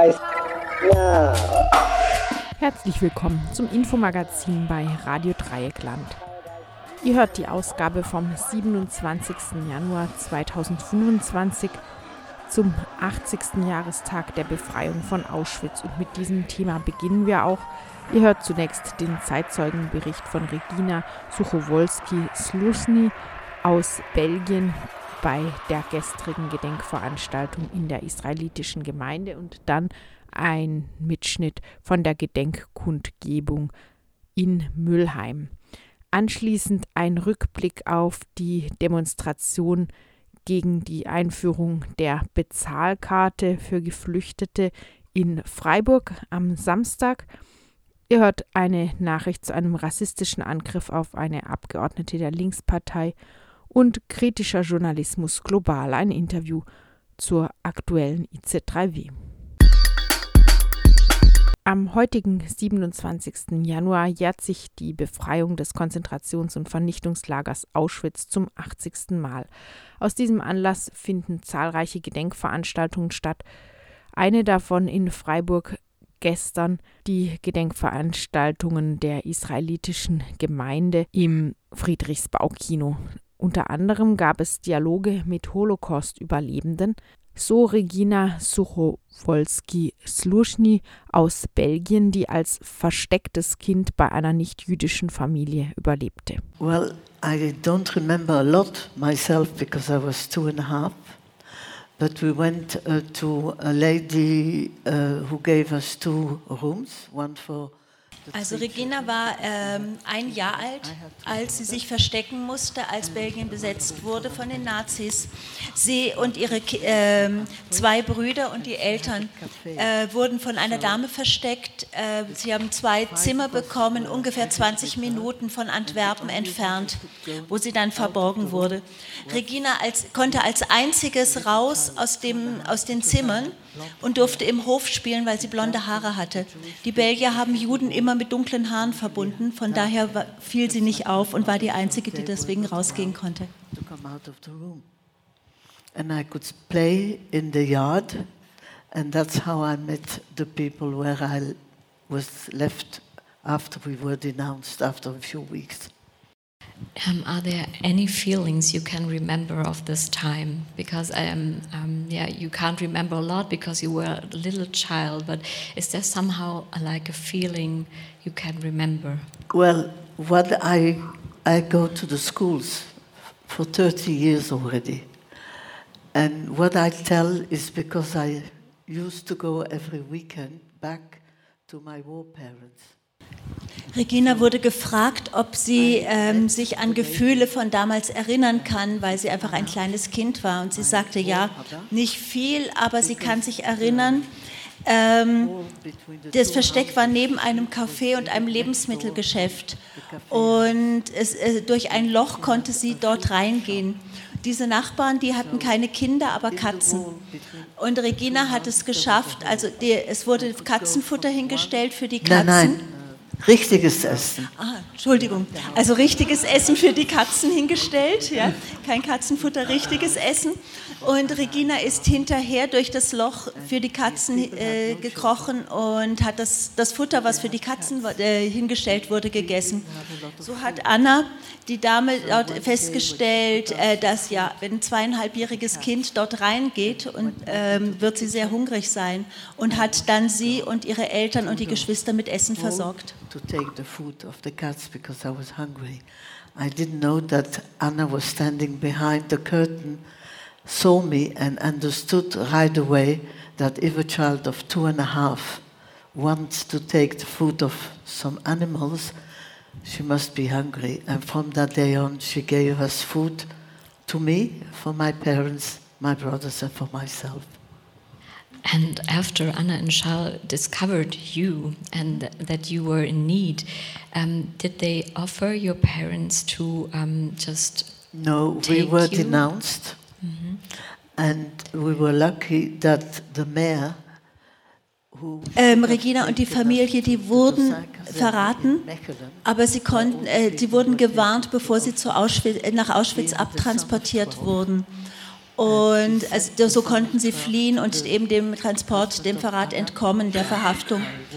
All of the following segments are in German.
Rise now. Herzlich willkommen zum Infomagazin bei Radio Dreieckland. Ihr hört die Ausgabe vom 27. Januar 2025 zum 80. Jahrestag der Befreiung von Auschwitz. Und mit diesem Thema beginnen wir auch. Ihr hört zunächst den Zeitzeugenbericht von Regina Suchowolski-Sluszny aus Belgien bei der gestrigen Gedenkveranstaltung in der israelitischen Gemeinde und dann ein Mitschnitt von der Gedenkkundgebung in Mülheim. Anschließend ein Rückblick auf die Demonstration gegen die Einführung der Bezahlkarte für Geflüchtete in Freiburg am Samstag. Ihr hört eine Nachricht zu einem rassistischen Angriff auf eine Abgeordnete der Linkspartei und kritischer Journalismus global, ein Interview zur aktuellen IZ3W. Am heutigen 27. Januar jährt sich die Befreiung des Konzentrations- und Vernichtungslagers Auschwitz zum 80. Mal. Aus diesem Anlass finden zahlreiche Gedenkveranstaltungen statt. Eine davon in Freiburg gestern, die Gedenkveranstaltungen der israelitischen Gemeinde im Friedrichsbaukino. Unter anderem gab es Dialoge mit Holocaust-Überlebenden, so Regina Suchowolski-Sluszny aus Belgien, die als verstecktes Kind bei einer nicht-jüdischen Familie überlebte. Well, I don't remember a lot myself because I was 2.5, but we went to a lady who gave us 2 rooms, one for. Also Regina war 1 Jahr alt, als sie sich verstecken musste, als Belgien besetzt wurde von den Nazis. Sie und ihre 2 Brüder und die Eltern wurden von einer Dame versteckt. Sie haben 2 Zimmer bekommen, ungefähr 20 Minuten von Antwerpen entfernt, wo sie dann verborgen wurde. Regina konnte als einziges raus aus den Zimmern und durfte im Hof spielen, weil sie blonde Haare hatte. Die Belgier haben Juden immer mit dunklen Haaren verbunden, von daher fiel sie nicht auf und war die Einzige, die deswegen rausgehen konnte. And I could play in the yard, and that's how I met the people where I was left after we were denounced after a few weeks. Are there any feelings you can remember of this time? Because you can't remember a lot because you were a little child, but is there somehow like a feeling you can remember? Well, I go to the schools for 30 years already. And what I tell is because I used to go every weekend back to my war parents. Regina wurde gefragt, ob sie sich an Gefühle von damals erinnern kann, weil sie einfach ein kleines Kind war. Und sie sagte, ja, nicht viel, aber sie kann sich erinnern. Das Versteck war neben einem Café und einem Lebensmittelgeschäft. Und durch ein Loch konnte sie dort reingehen. Diese Nachbarn, die hatten keine Kinder, aber Katzen. Und Regina hat es geschafft, also es wurde Katzenfutter hingestellt für die Katzen. Nein. Richtiges Essen. Entschuldigung. Also richtiges Essen für die Katzen hingestellt, ja? Kein Katzenfutter, richtiges Essen. Und Regina ist hinterher durch das Loch für die Katzen gekrochen und hat das Futter, was für die Katzen hingestellt wurde, gegessen. So hat Anna, die Dame, dort festgestellt, dass wenn ein 2,5-jähriges Kind dort reingeht, wird sie sehr hungrig sein und hat dann sie und ihre Eltern und die Geschwister mit Essen versorgt. To take the food of the cats because I was hungry. I didn't know that Anna was standing behind the curtain, saw me and understood right away that if a child of 2.5 wants to take the food of some animals, she must be hungry. And from that day on, she gave us food to me, for my parents, my brothers and for myself. And after Anna and Charles discovered you and that you were in need, did they offer your parents to just No, we were denounced, and we were lucky that the mayor Regina und die Familie, die wurden verraten, aber sie wurden gewarnt, bevor sie nach Auschwitz abtransportiert wurden. Und also, so konnten sie fliehen und eben dem Transport, dem Verrat entkommen, der Verhaftung.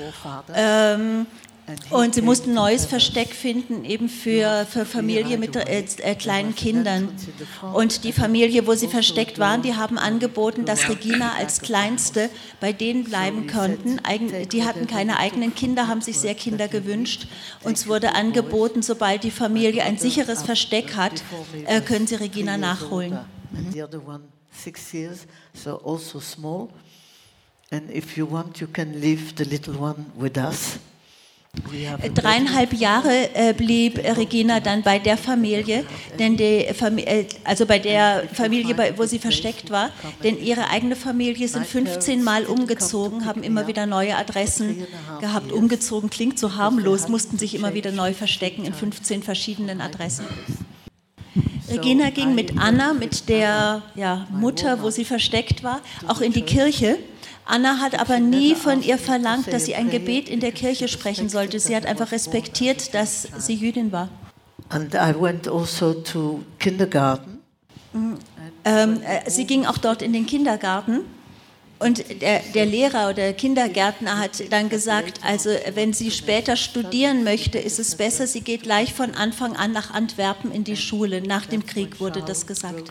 Und sie mussten ein neues Versteck finden, eben für Familie mit kleinen Kindern. Und die Familie, wo sie versteckt waren, die haben angeboten, dass Regina als Kleinste bei denen bleiben konnten. Die hatten keine eigenen Kinder, haben sich sehr Kinder gewünscht. Uns wurde angeboten, sobald die Familie ein sicheres Versteck hat, können sie Regina nachholen. And the other one 6 years, so also small. And if you want, you can leave the little one with us. 3,5 Jahre blieb Regina dann bei der Familie, denn also bei der Familie, wo sie versteckt war, denn ihre eigene Familie sind 15 Mal umgezogen, haben immer wieder neue Adressen gehabt. Umgezogen klingt so harmlos, mussten sich immer wieder neu verstecken in 15 verschiedenen Adressen. Regina ging mit Anna, mit der Mutter, wo sie versteckt war, auch in die Kirche. Anna hat aber nie von ihr verlangt, dass sie ein Gebet in der Kirche sprechen sollte. Sie hat einfach respektiert, dass sie Jüdin war. And I went also to kindergarten. Sie ging auch dort in den Kindergarten. Und der Lehrer oder der Kindergärtner hat dann gesagt, also wenn sie später studieren möchte, ist es besser, sie geht gleich von Anfang an nach Antwerpen in die Schule. Nach dem Krieg wurde das gesagt.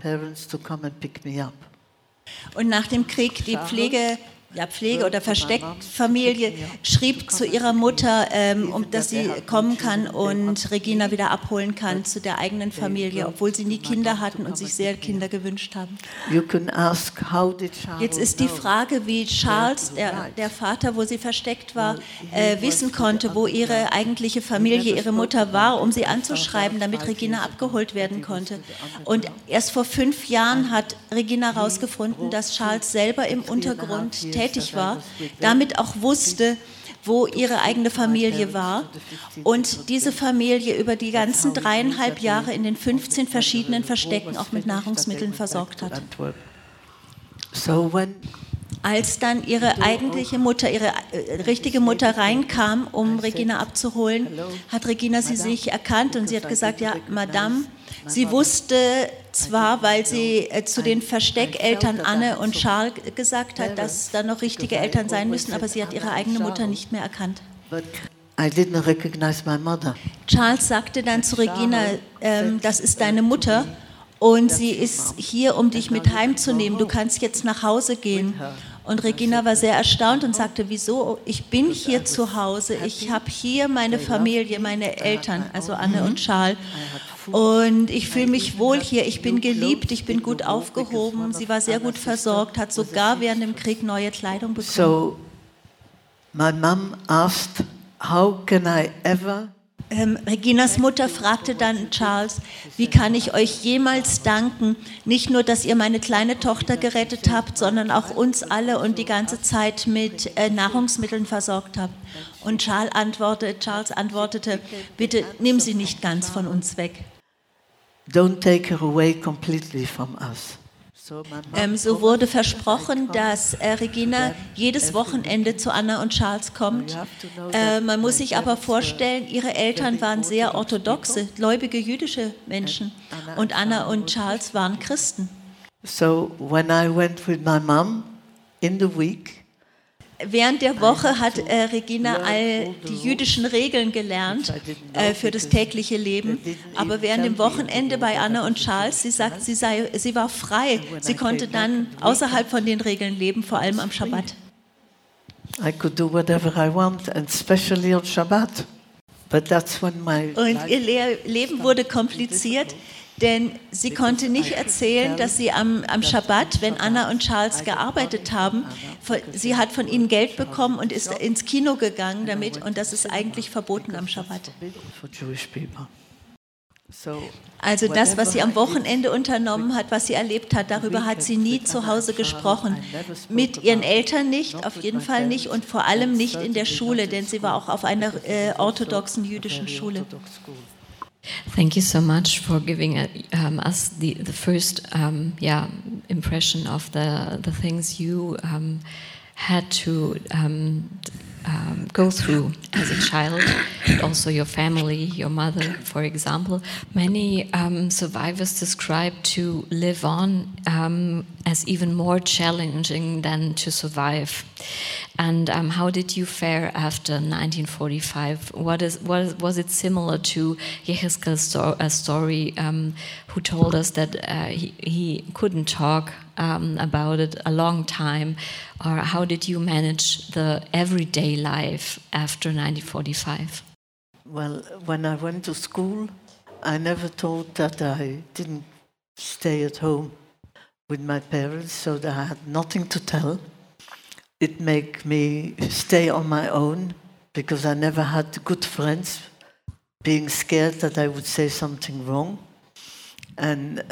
Und nach dem Krieg die Pflege oder Versteckfamilie schrieb zu ihrer Mutter, dass sie kommen kann und Regina wieder abholen kann zu der eigenen Familie, obwohl sie nie Kinder hatten und sich sehr Kinder gewünscht haben. Jetzt ist die Frage, wie Charles, der Vater, wo sie versteckt war, wissen konnte, wo ihre eigentliche Familie, ihre Mutter war, um sie anzuschreiben, damit Regina abgeholt werden konnte. Und erst vor 5 Jahren hat Regina herausgefunden, dass Charles selber im Untergrund tätig war, damit auch wusste, wo ihre eigene Familie war und diese Familie über die ganzen 3,5 Jahre in den 15 verschiedenen Verstecken auch mit Nahrungsmitteln versorgt hat. Als dann ihre eigentliche Mutter, ihre richtige Mutter reinkam, um Regina abzuholen, hat Regina sie sich erkannt und sie hat gesagt, ja, Madame, sie wusste zwar, weil sie zu den Versteckeltern Anne und Charles gesagt hat, dass da noch richtige Eltern sein müssen, aber sie hat ihre eigene Mutter nicht mehr erkannt. Charles sagte dann zu Regina, das ist deine Mutter und sie ist hier, um dich mit heimzunehmen, du kannst jetzt nach Hause gehen. Und Regina war sehr erstaunt und sagte, wieso? Ich bin hier zu Hause, ich habe hier meine Familie, meine Eltern, also Anne und Charles. Und ich fühle mich wohl hier, ich bin geliebt, ich bin gut aufgehoben, sie war sehr gut versorgt, hat sogar während dem Krieg neue Kleidung bekommen. So, my mom asked, how can I ever... Reginas Mutter fragte dann Charles, wie kann ich euch jemals danken, nicht nur, dass ihr meine kleine Tochter gerettet habt, sondern auch uns alle und die ganze Zeit mit Nahrungsmitteln versorgt habt. Und Charles antwortete, bitte nimm sie nicht ganz von uns weg. Don't take her away completely from us. So wurde versprochen, dass Regina jedes Wochenende zu Anna und Charles kommt. Man muss sich aber vorstellen, ihre Eltern waren sehr orthodoxe, gläubige jüdische Menschen und Anna und Charles waren Christen. So when I went with my mom in the week, während der Woche hat Regina all die jüdischen Regeln gelernt für das tägliche Leben. Aber während dem Wochenende bei Anna und Charles, sie sagt, sie war frei. Sie konnte dann außerhalb von den Regeln leben, vor allem am Schabbat. I could do whatever I want, and especially on Shabbat. But that's when und ihr Leben wurde kompliziert. Denn sie konnte nicht erzählen, dass sie am Schabbat, wenn Anna und Charles gearbeitet haben, sie hat von ihnen Geld bekommen und ist ins Kino gegangen damit und das ist eigentlich verboten am Schabbat. Also das, was sie am Wochenende unternommen hat, was sie erlebt hat, darüber hat sie nie zu Hause gesprochen. Mit ihren Eltern nicht, auf jeden Fall nicht und vor allem nicht in der Schule, denn sie war auch auf einer orthodoxen jüdischen Schule. Thank you so much for giving us the first impression of the things you had to go through as a child, also your family, your mother, for example. Many survivors describe to live on as even more challenging than to survive. And how did you fare after 1945? Was it similar to Yehezkel's story, who told us that he couldn't talk about it a long time? Or how did you manage the everyday life after 1945? Well, when I went to school, I never thought that I didn't stay at home with my parents, so that I had nothing to tell. It made me stay on my own because I never had good friends, being scared that I would say something wrong. And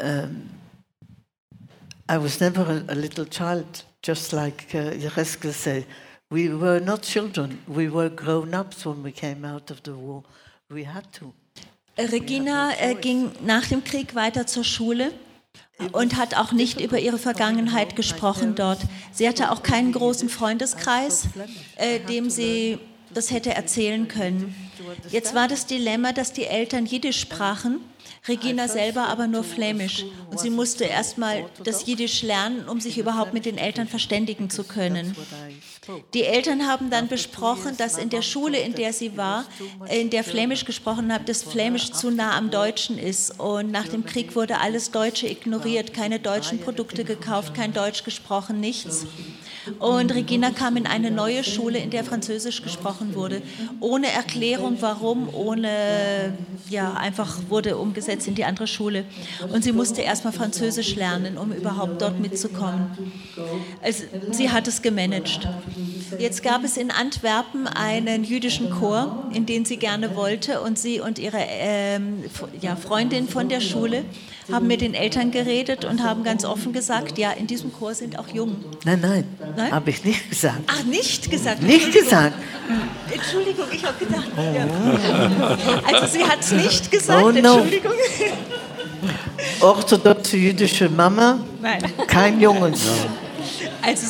I was never a little child, just like Yehezkel said. We were not children, we were grown-ups when we came out of the war. We had to. Regina ging nach dem Krieg weiter zur Schule und hat auch nicht über ihre Vergangenheit gesprochen dort. Sie hatte auch keinen großen Freundeskreis, dem sie das hätte erzählen können. Jetzt war das Dilemma, dass die Eltern Jiddisch sprachen, Regina selber aber nur Flämisch. Und sie musste erstmal das Jiddisch lernen, um sich überhaupt mit den Eltern verständigen zu können. Die Eltern haben dann besprochen, dass in der Schule, in der sie war, in der Flämisch gesprochen hat, das Flämisch zu nah am Deutschen ist. Und nach dem Krieg wurde alles Deutsche ignoriert, keine deutschen Produkte gekauft, kein Deutsch gesprochen, nichts. Und Regina kam in eine neue Schule, in der Französisch gesprochen wurde, ohne Erklärung, warum, einfach wurde umgesetzt in die andere Schule. Und sie musste erstmal Französisch lernen, um überhaupt dort mitzukommen. Also, sie hat es gemanagt. Jetzt gab es in Antwerpen einen jüdischen Chor, in den sie gerne wollte, und sie und ihre Freundin von der Schule haben mit den Eltern geredet und haben ganz offen gesagt, ja, in diesem Chor sind auch Jungen. Nein, habe ich nicht gesagt. Ach, nicht gesagt? Nicht gesagt. Entschuldigung, ich habe gedacht. Ja. Also sie hat es nicht gesagt, no. Entschuldigung. Orthodoxe jüdische Mama, Nein. Kein Jungen. Also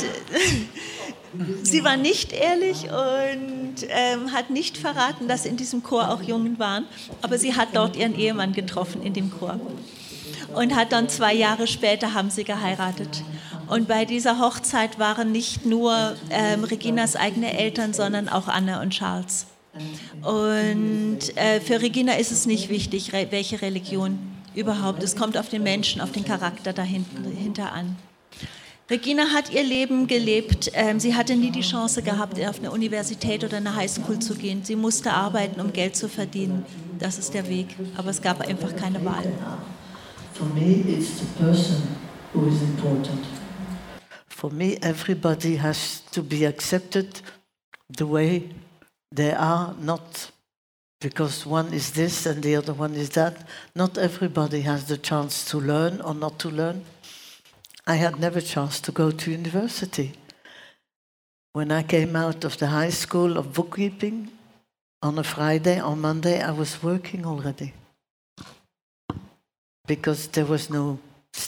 sie war nicht ehrlich und hat nicht verraten, dass in diesem Chor auch Jungen waren, aber sie hat dort ihren Ehemann getroffen in dem Chor und hat dann 2 Jahre später haben sie geheiratet. Und bei dieser Hochzeit waren nicht nur Reginas eigene Eltern, sondern auch Anna und Charles. Und für Regina ist es nicht wichtig, welche Religion überhaupt. Es kommt auf den Menschen, auf den Charakter dahinter an. Regina hat ihr Leben gelebt. Sie hatte nie die Chance gehabt, auf eine Universität oder eine Highschool zu gehen. Sie musste arbeiten, um Geld zu verdienen. Das ist der Weg. Aber es gab einfach keine Wahl. For me, it's the person who is important. For me, everybody has to be accepted the way they are, not because one is this and the other one is that. Not everybody has the chance to learn or not to learn. I had never a chance to go to university. When I came out of the high school of bookkeeping, on a Friday, on Monday, I was working already. Because there was no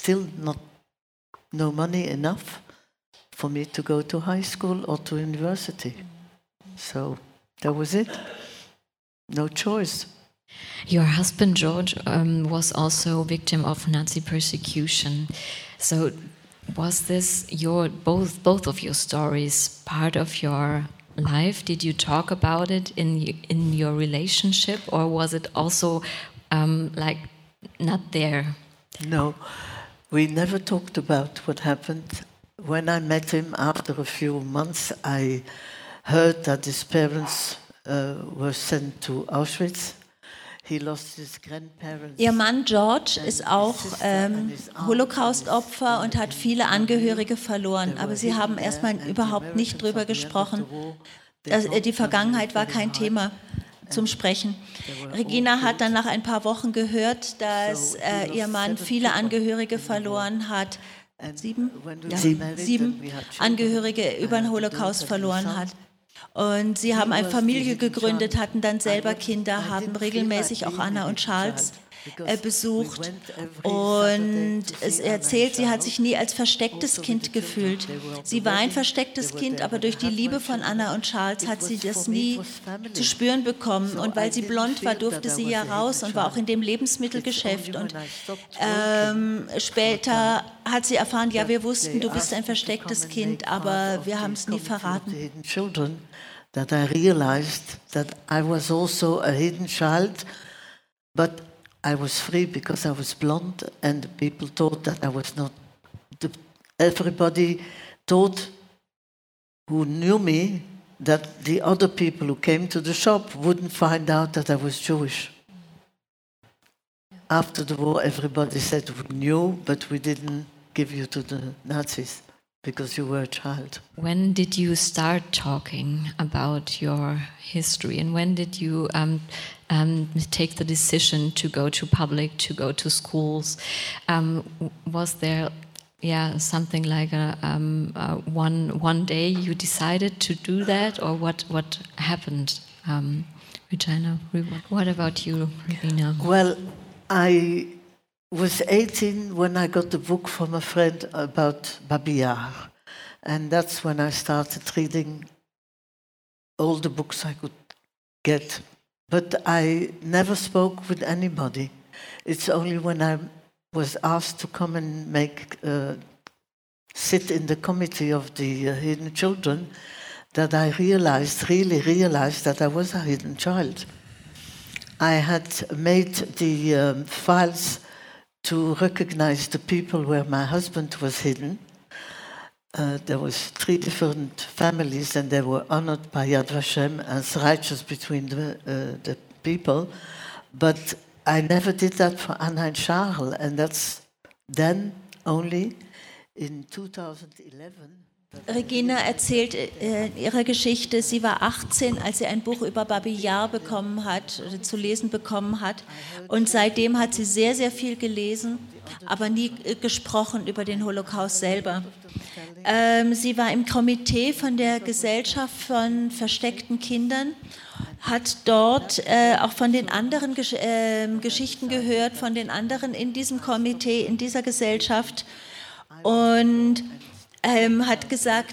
money enough for me to go to high school or to university. So that was it. No choice. Your husband George was also a victim of Nazi persecution. So was this both of your stories part of your life? Did you talk about it in your relationship, or was it also not there? No, we never talked about what happened. When I met him after a few months, I heard that his parents were sent to Auschwitz. Ihr Mann George ist auch Holocaust-Opfer und hat viele Angehörige verloren. Aber sie haben erstmal überhaupt nicht drüber gesprochen. Die Vergangenheit war kein Thema zum Sprechen. Regina hat dann nach ein paar Wochen gehört, dass ihr Mann viele Angehörige verloren hat. 7 Angehörige über den Holocaust verloren hat. Und sie haben eine Familie gegründet, hatten dann selber Kinder, haben regelmäßig auch Anna und Charles besucht. Und es erzählt, sie hat sich nie als verstecktes Kind gefühlt. Sie war ein verstecktes Kind, aber durch die Liebe von Anna und Charles hat sie das nie zu spüren bekommen. Und weil sie blond war, durfte sie ja raus und war auch in dem Lebensmittelgeschäft. Und später hat sie erfahren, ja, wir wussten, du bist ein verstecktes Kind, aber wir haben es nie verraten. That I realized that I was also a hidden child, but I was free because I was blonde, and people thought that I was not. Everybody thought, who knew me, that the other people who came to the shop wouldn't find out that I was Jewish. After the war, everybody said we knew, but we didn't give you to the Nazis. Because you were a child. When did you start talking about your history, and when did you take the decision to go to public, to go to schools? Was there, something like one day you decided to do that, or what happened, Regina? What about you, Regina? Well, I was 18 when I got the book from a friend about Babi Yar. And that's when I started reading all the books I could get. But I never spoke with anybody. It's only when I was asked to come and sit in the committee of the hidden children that I really realized that I was a hidden child. I had made the files to recognize the people where my husband was hidden. There was 3 different families, and they were honored by Yad Vashem as righteous between the people. But I never did that for Anna and Charles, and that's then only in 2011. Regina erzählt ihre Geschichte. Sie war 18, als sie ein Buch über Babi Yar bekommen hat, zu lesen bekommen hat. Und seitdem hat sie sehr, sehr viel gelesen, aber nie gesprochen über den Holocaust selber. Sie war im Komitee von der Gesellschaft von versteckten Kindern, hat dort auch von den anderen Geschichten gehört, von den anderen in diesem Komitee, in dieser Gesellschaft, und hat gesagt,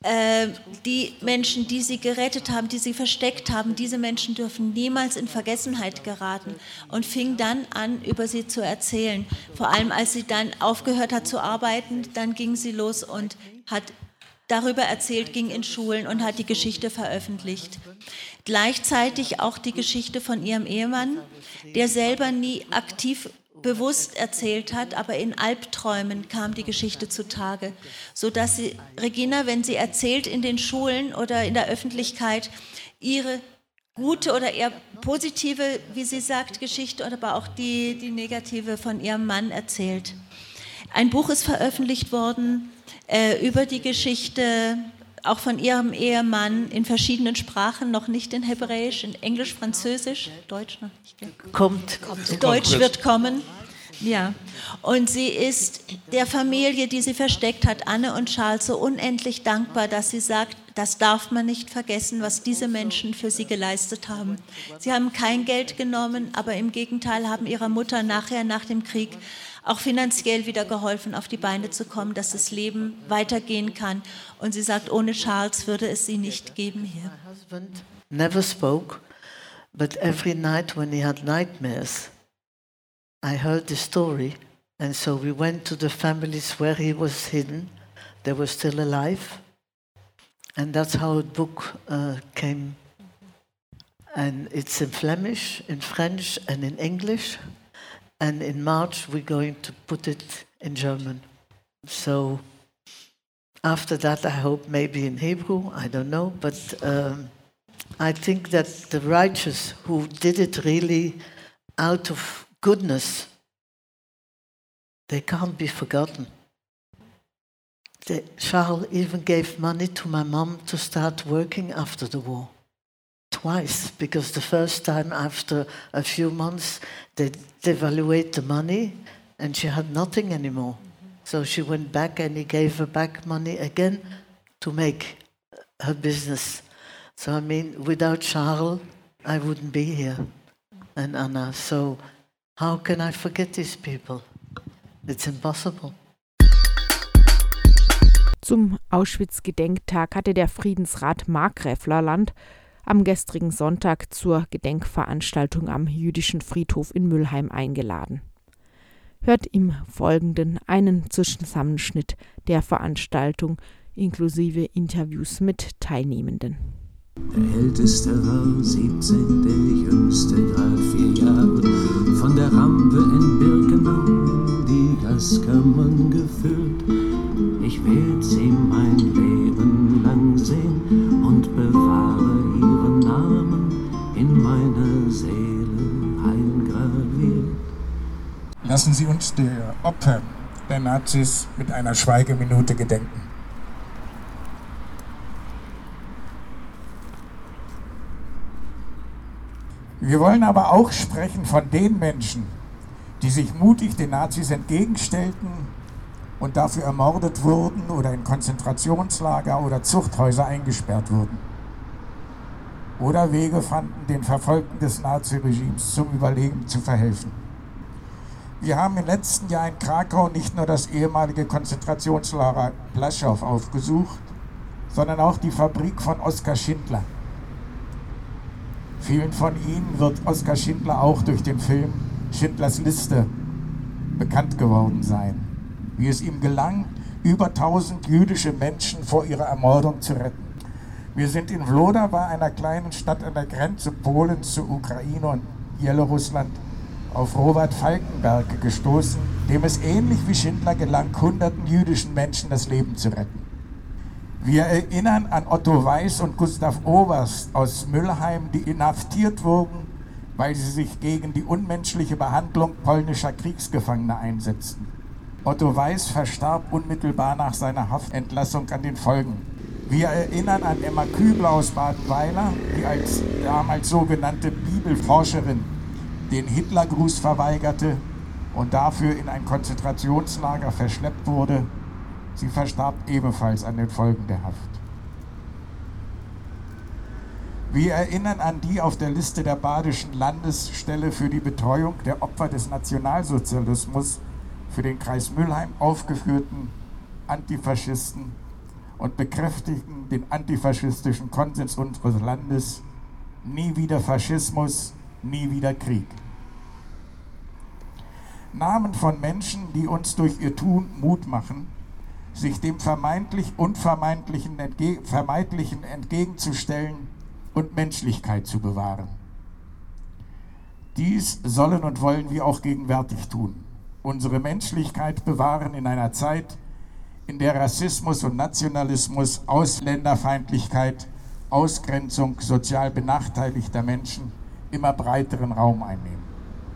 die Menschen, die sie gerettet haben, die sie versteckt haben, diese Menschen dürfen niemals in Vergessenheit geraten, und fing dann an, über sie zu erzählen. Vor allem, als sie dann aufgehört hat zu arbeiten, dann ging sie los und hat darüber erzählt, ging in Schulen und hat die Geschichte veröffentlicht. Gleichzeitig auch die Geschichte von ihrem Ehemann, der selber nie aktiv bewusst erzählt hat, aber in Albträumen kam die Geschichte zutage, sodass Regina, wenn sie erzählt in den Schulen oder in der Öffentlichkeit, ihre gute oder eher positive, wie sie sagt, Geschichte, oder aber auch die negative von ihrem Mann erzählt. Ein Buch ist veröffentlicht worden über die Geschichte, auch von ihrem Ehemann, in verschiedenen Sprachen, noch nicht in Hebräisch, in Englisch, Französisch, Deutsch noch nicht. Kommt. Deutsch wird kommen. Ja. Und sie ist der Familie, die sie versteckt hat, Anne und Charles, so unendlich dankbar, dass sie sagt, das darf man nicht vergessen, was diese Menschen für sie geleistet haben. Sie haben kein Geld genommen, aber im Gegenteil haben ihrer Mutter nachher, nach dem Krieg, auch finanziell wieder geholfen, auf die Beine zu kommen, dass das Leben weitergehen kann. Und sie sagt, ohne Charles würde es sie nicht geben hier. My husband never spoke, but every night when he had nightmares, I heard the story, and so we went to the families where he was hidden. They were still alive, and that's how the book came. And it's in Flemish, in French, and in English. And in March, we're going to put it in German. So after that, I hope maybe in Hebrew, I don't know. But I think that the righteous who did it really out of goodness, they can't be forgotten. Charles even gave money to my mom to start working after the war. Twice, because the first time after a few months they devaluate the money and she had nothing anymore. So she went back and he gave her back money again to make her business. So I mean, without Charles, I wouldn't be here, and Anna. So How can I forget these people? It's impossible. Zum Auschwitz-Gedenktag hatte der Friedensrat Markgräflerland am gestrigen Sonntag zur Gedenkveranstaltung am jüdischen Friedhof in Mülheim eingeladen. Hört im Folgenden einen Zusammenschnitt der Veranstaltung inklusive Interviews mit Teilnehmenden. Der Älteste war 17, der Jüngste grad 4 Jahre. Von der Rampe in Birkenau in die Gaskammern geführt. Ich werd sie mein Leben lang sehen und bewahre ihren Namen in meiner Seele eingraviert. Lassen Sie uns der Opfer der Nazis mit einer Schweigeminute gedenken. Wir wollen aber auch sprechen von den Menschen, die sich mutig den Nazis entgegenstellten und dafür ermordet wurden oder in Konzentrationslager oder Zuchthäuser eingesperrt wurden. Oder Wege fanden, den Verfolgten des Naziregimes zum Überleben zu verhelfen. Wir haben im letzten Jahr in Krakau nicht nur das ehemalige Konzentrationslager Blaschow aufgesucht, sondern auch die Fabrik von Oskar Schindler. Vielen von Ihnen wird Oskar Schindler auch durch den Film Schindlers Liste bekannt geworden sein, wie es ihm gelang, über 1000 jüdische Menschen vor ihrer Ermordung zu retten. Wir sind in Wlodawa, einer kleinen Stadt an der Grenze Polens zur Ukraine und Belarus, auf Robert Falkenberg gestoßen, dem es ähnlich wie Schindler gelang, hunderten jüdischen Menschen das Leben zu retten. Wir erinnern an Otto Weiß und Gustav Oberst aus Mülheim, die inhaftiert wurden, weil sie sich gegen die unmenschliche Behandlung polnischer Kriegsgefangener einsetzten. Otto Weiß verstarb unmittelbar nach seiner Haftentlassung an den Folgen. Wir erinnern an Emma Kübler aus Badenweiler, die als damals sogenannte Bibelforscherin den Hitlergruß verweigerte und dafür in ein Konzentrationslager verschleppt wurde. Sie verstarb ebenfalls an den Folgen der Haft. Wir erinnern an die auf der Liste der Badischen Landesstelle für die Betreuung der Opfer des Nationalsozialismus für den Kreis Mülheim aufgeführten Antifaschisten und bekräftigen den antifaschistischen Konsens unseres Landes: nie wieder Faschismus, nie wieder Krieg. Namen von Menschen, die uns durch ihr Tun Mut machen, sich dem vermeintlich Unvermeidlichen Vermeidlichen entgegenzustellen und Menschlichkeit zu bewahren. Dies sollen und wollen wir auch gegenwärtig tun. Unsere Menschlichkeit bewahren in einer Zeit, in der Rassismus und Nationalismus, Ausländerfeindlichkeit, Ausgrenzung sozial benachteiligter Menschen immer breiteren Raum einnehmen.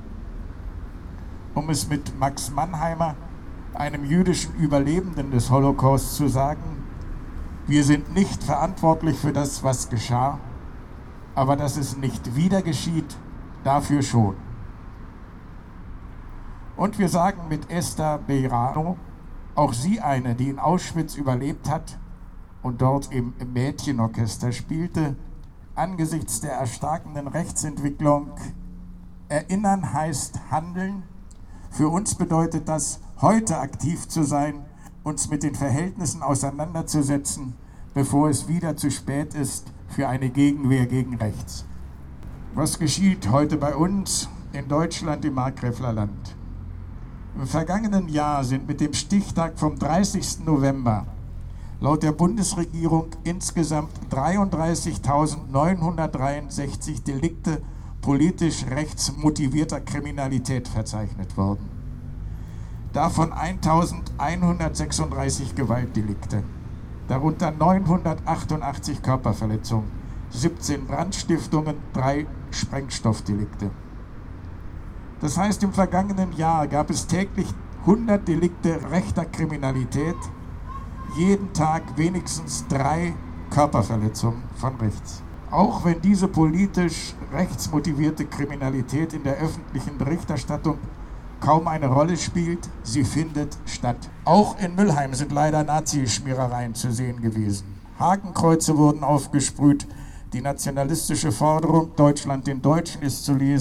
Um es mit Max Mannheimer, einem jüdischen Überlebenden des Holocaust, zu sagen: Wir sind nicht verantwortlich für das, was geschah, aber dass es nicht wieder geschieht, dafür schon. Und wir sagen mit Esther Beirano, auch sie eine, die in Auschwitz überlebt hat und dort im Mädchenorchester spielte, angesichts der erstarkenden Rechtsentwicklung: Erinnern heißt handeln. Für uns bedeutet das, heute aktiv zu sein, uns mit den Verhältnissen auseinanderzusetzen, bevor es wieder zu spät ist für eine Gegenwehr gegen rechts. Was geschieht heute bei uns in Deutschland im Markgräflerland? Im vergangenen Jahr sind mit dem Stichtag vom 30. November laut der Bundesregierung insgesamt 33.963 Delikte politisch rechtsmotivierter Kriminalität verzeichnet worden. Davon 1.136 Gewaltdelikte, darunter 988 Körperverletzungen, 17 Brandstiftungen, 3 Sprengstoffdelikte. Das heißt, im vergangenen Jahr gab es täglich 100 Delikte rechter Kriminalität, jeden Tag wenigstens 3 Körperverletzungen von rechts. Auch wenn diese politisch rechtsmotivierte Kriminalität in der öffentlichen Berichterstattung kaum eine Rolle spielt, sie findet statt. Auch in Mülheim sind leider Nazischmierereien zu sehen gewesen. Hakenkreuze wurden aufgesprüht, die nationalistische Forderung "Deutschland den Deutschen" ist zu lesen,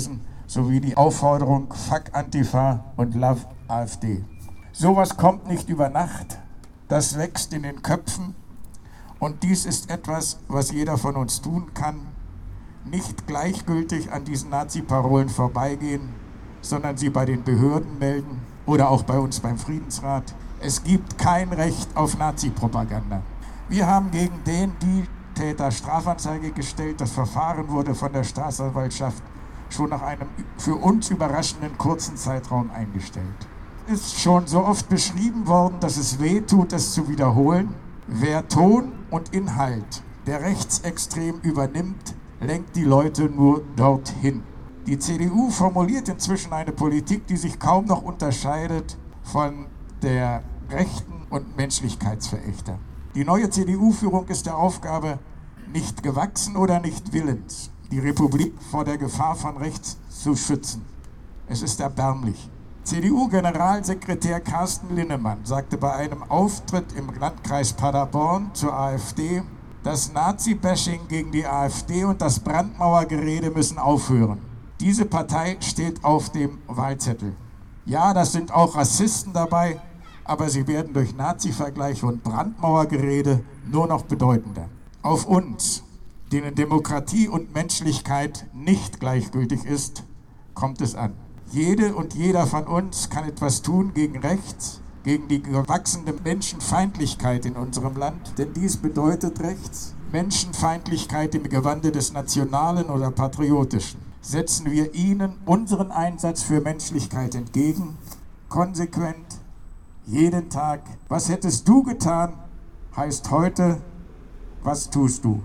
sowie die Aufforderung Fuck Antifa und Love AfD. Sowas kommt nicht über Nacht, das wächst in den Köpfen und dies ist etwas, was jeder von uns tun kann. Nicht gleichgültig an diesen Nazi-Parolen vorbeigehen, sondern sie bei den Behörden melden oder auch bei uns beim Friedensrat. Es gibt kein Recht auf Nazi-Propaganda. Wir haben gegen die Täter Strafanzeige gestellt. Das Verfahren wurde von der Staatsanwaltschaft schon nach einem für uns überraschenden kurzen Zeitraum eingestellt. Es ist schon so oft beschrieben worden, dass es weh tut, es zu wiederholen. Wer Ton und Inhalt der rechtsextrem übernimmt, lenkt die Leute nur dorthin. Die CDU formuliert inzwischen eine Politik, die sich kaum noch unterscheidet von der Rechten und Menschlichkeitsverächter. Die neue CDU-Führung ist der Aufgabe nicht gewachsen oder nicht willens, die Republik vor der Gefahr von rechts zu schützen. Es ist erbärmlich. CDU-Generalsekretär Carsten Linnemann sagte bei einem Auftritt im Landkreis Paderborn zur AfD, das Nazi-Bashing gegen die AfD und das Brandmauergerede müssen aufhören. Diese Partei steht auf dem Wahlzettel. Ja, das sind auch Rassisten dabei, aber sie werden durch Nazi-Vergleiche und Brandmauergerede nur noch bedeutender. Auf uns, denen Demokratie und Menschlichkeit nicht gleichgültig ist, kommt es an. Jede und jeder von uns kann etwas tun gegen rechts, gegen die gewachsene Menschenfeindlichkeit in unserem Land. Denn dies bedeutet rechts, Menschenfeindlichkeit im Gewande des Nationalen oder Patriotischen. Setzen wir ihnen unseren Einsatz für Menschlichkeit entgegen, konsequent, jeden Tag. Was hättest du getan, heißt heute, was tust du?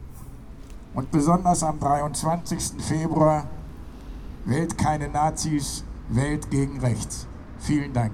Und besonders am 23. Februar, wählt keine Nazis, wählt gegen rechts. Vielen Dank.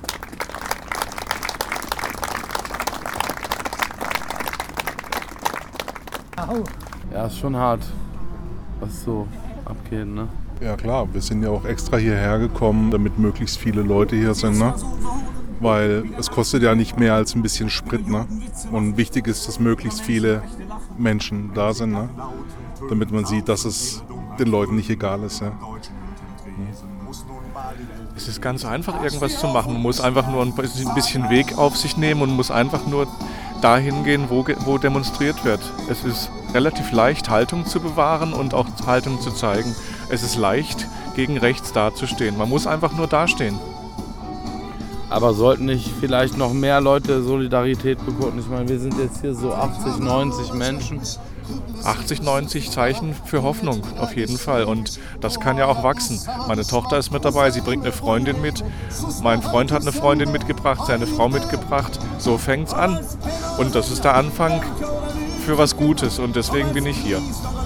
Ja, ist schon hart, was so abgeht, ne? Ja klar, wir sind ja auch extra hierher gekommen, damit möglichst viele Leute hier sind, ne? Weil es kostet ja nicht mehr als ein bisschen Sprit, ne? Und wichtig ist, dass möglichst viele Menschen da sind, ne? Damit man sieht, dass es den Leuten nicht egal ist, ja. Es ist ganz einfach, irgendwas zu machen. Man muss einfach nur ein bisschen Weg auf sich nehmen und muss einfach nur dahin gehen, wo demonstriert wird. Es ist relativ leicht, Haltung zu bewahren und auch Haltung zu zeigen. Es ist leicht, gegen rechts dazustehen. Man muss einfach nur dastehen. Aber sollten nicht vielleicht noch mehr Leute Solidarität bekunden? Ich meine, wir sind jetzt hier so 80, 90 Menschen. 80, 90 Zeichen für Hoffnung, auf jeden Fall. Und das kann ja auch wachsen. Meine Tochter ist mit dabei, sie bringt eine Freundin mit. Mein Freund hat eine Freundin mitgebracht, seine Frau mitgebracht. So fängt's an. Und das ist der Anfang für was Gutes. Und deswegen bin ich hier.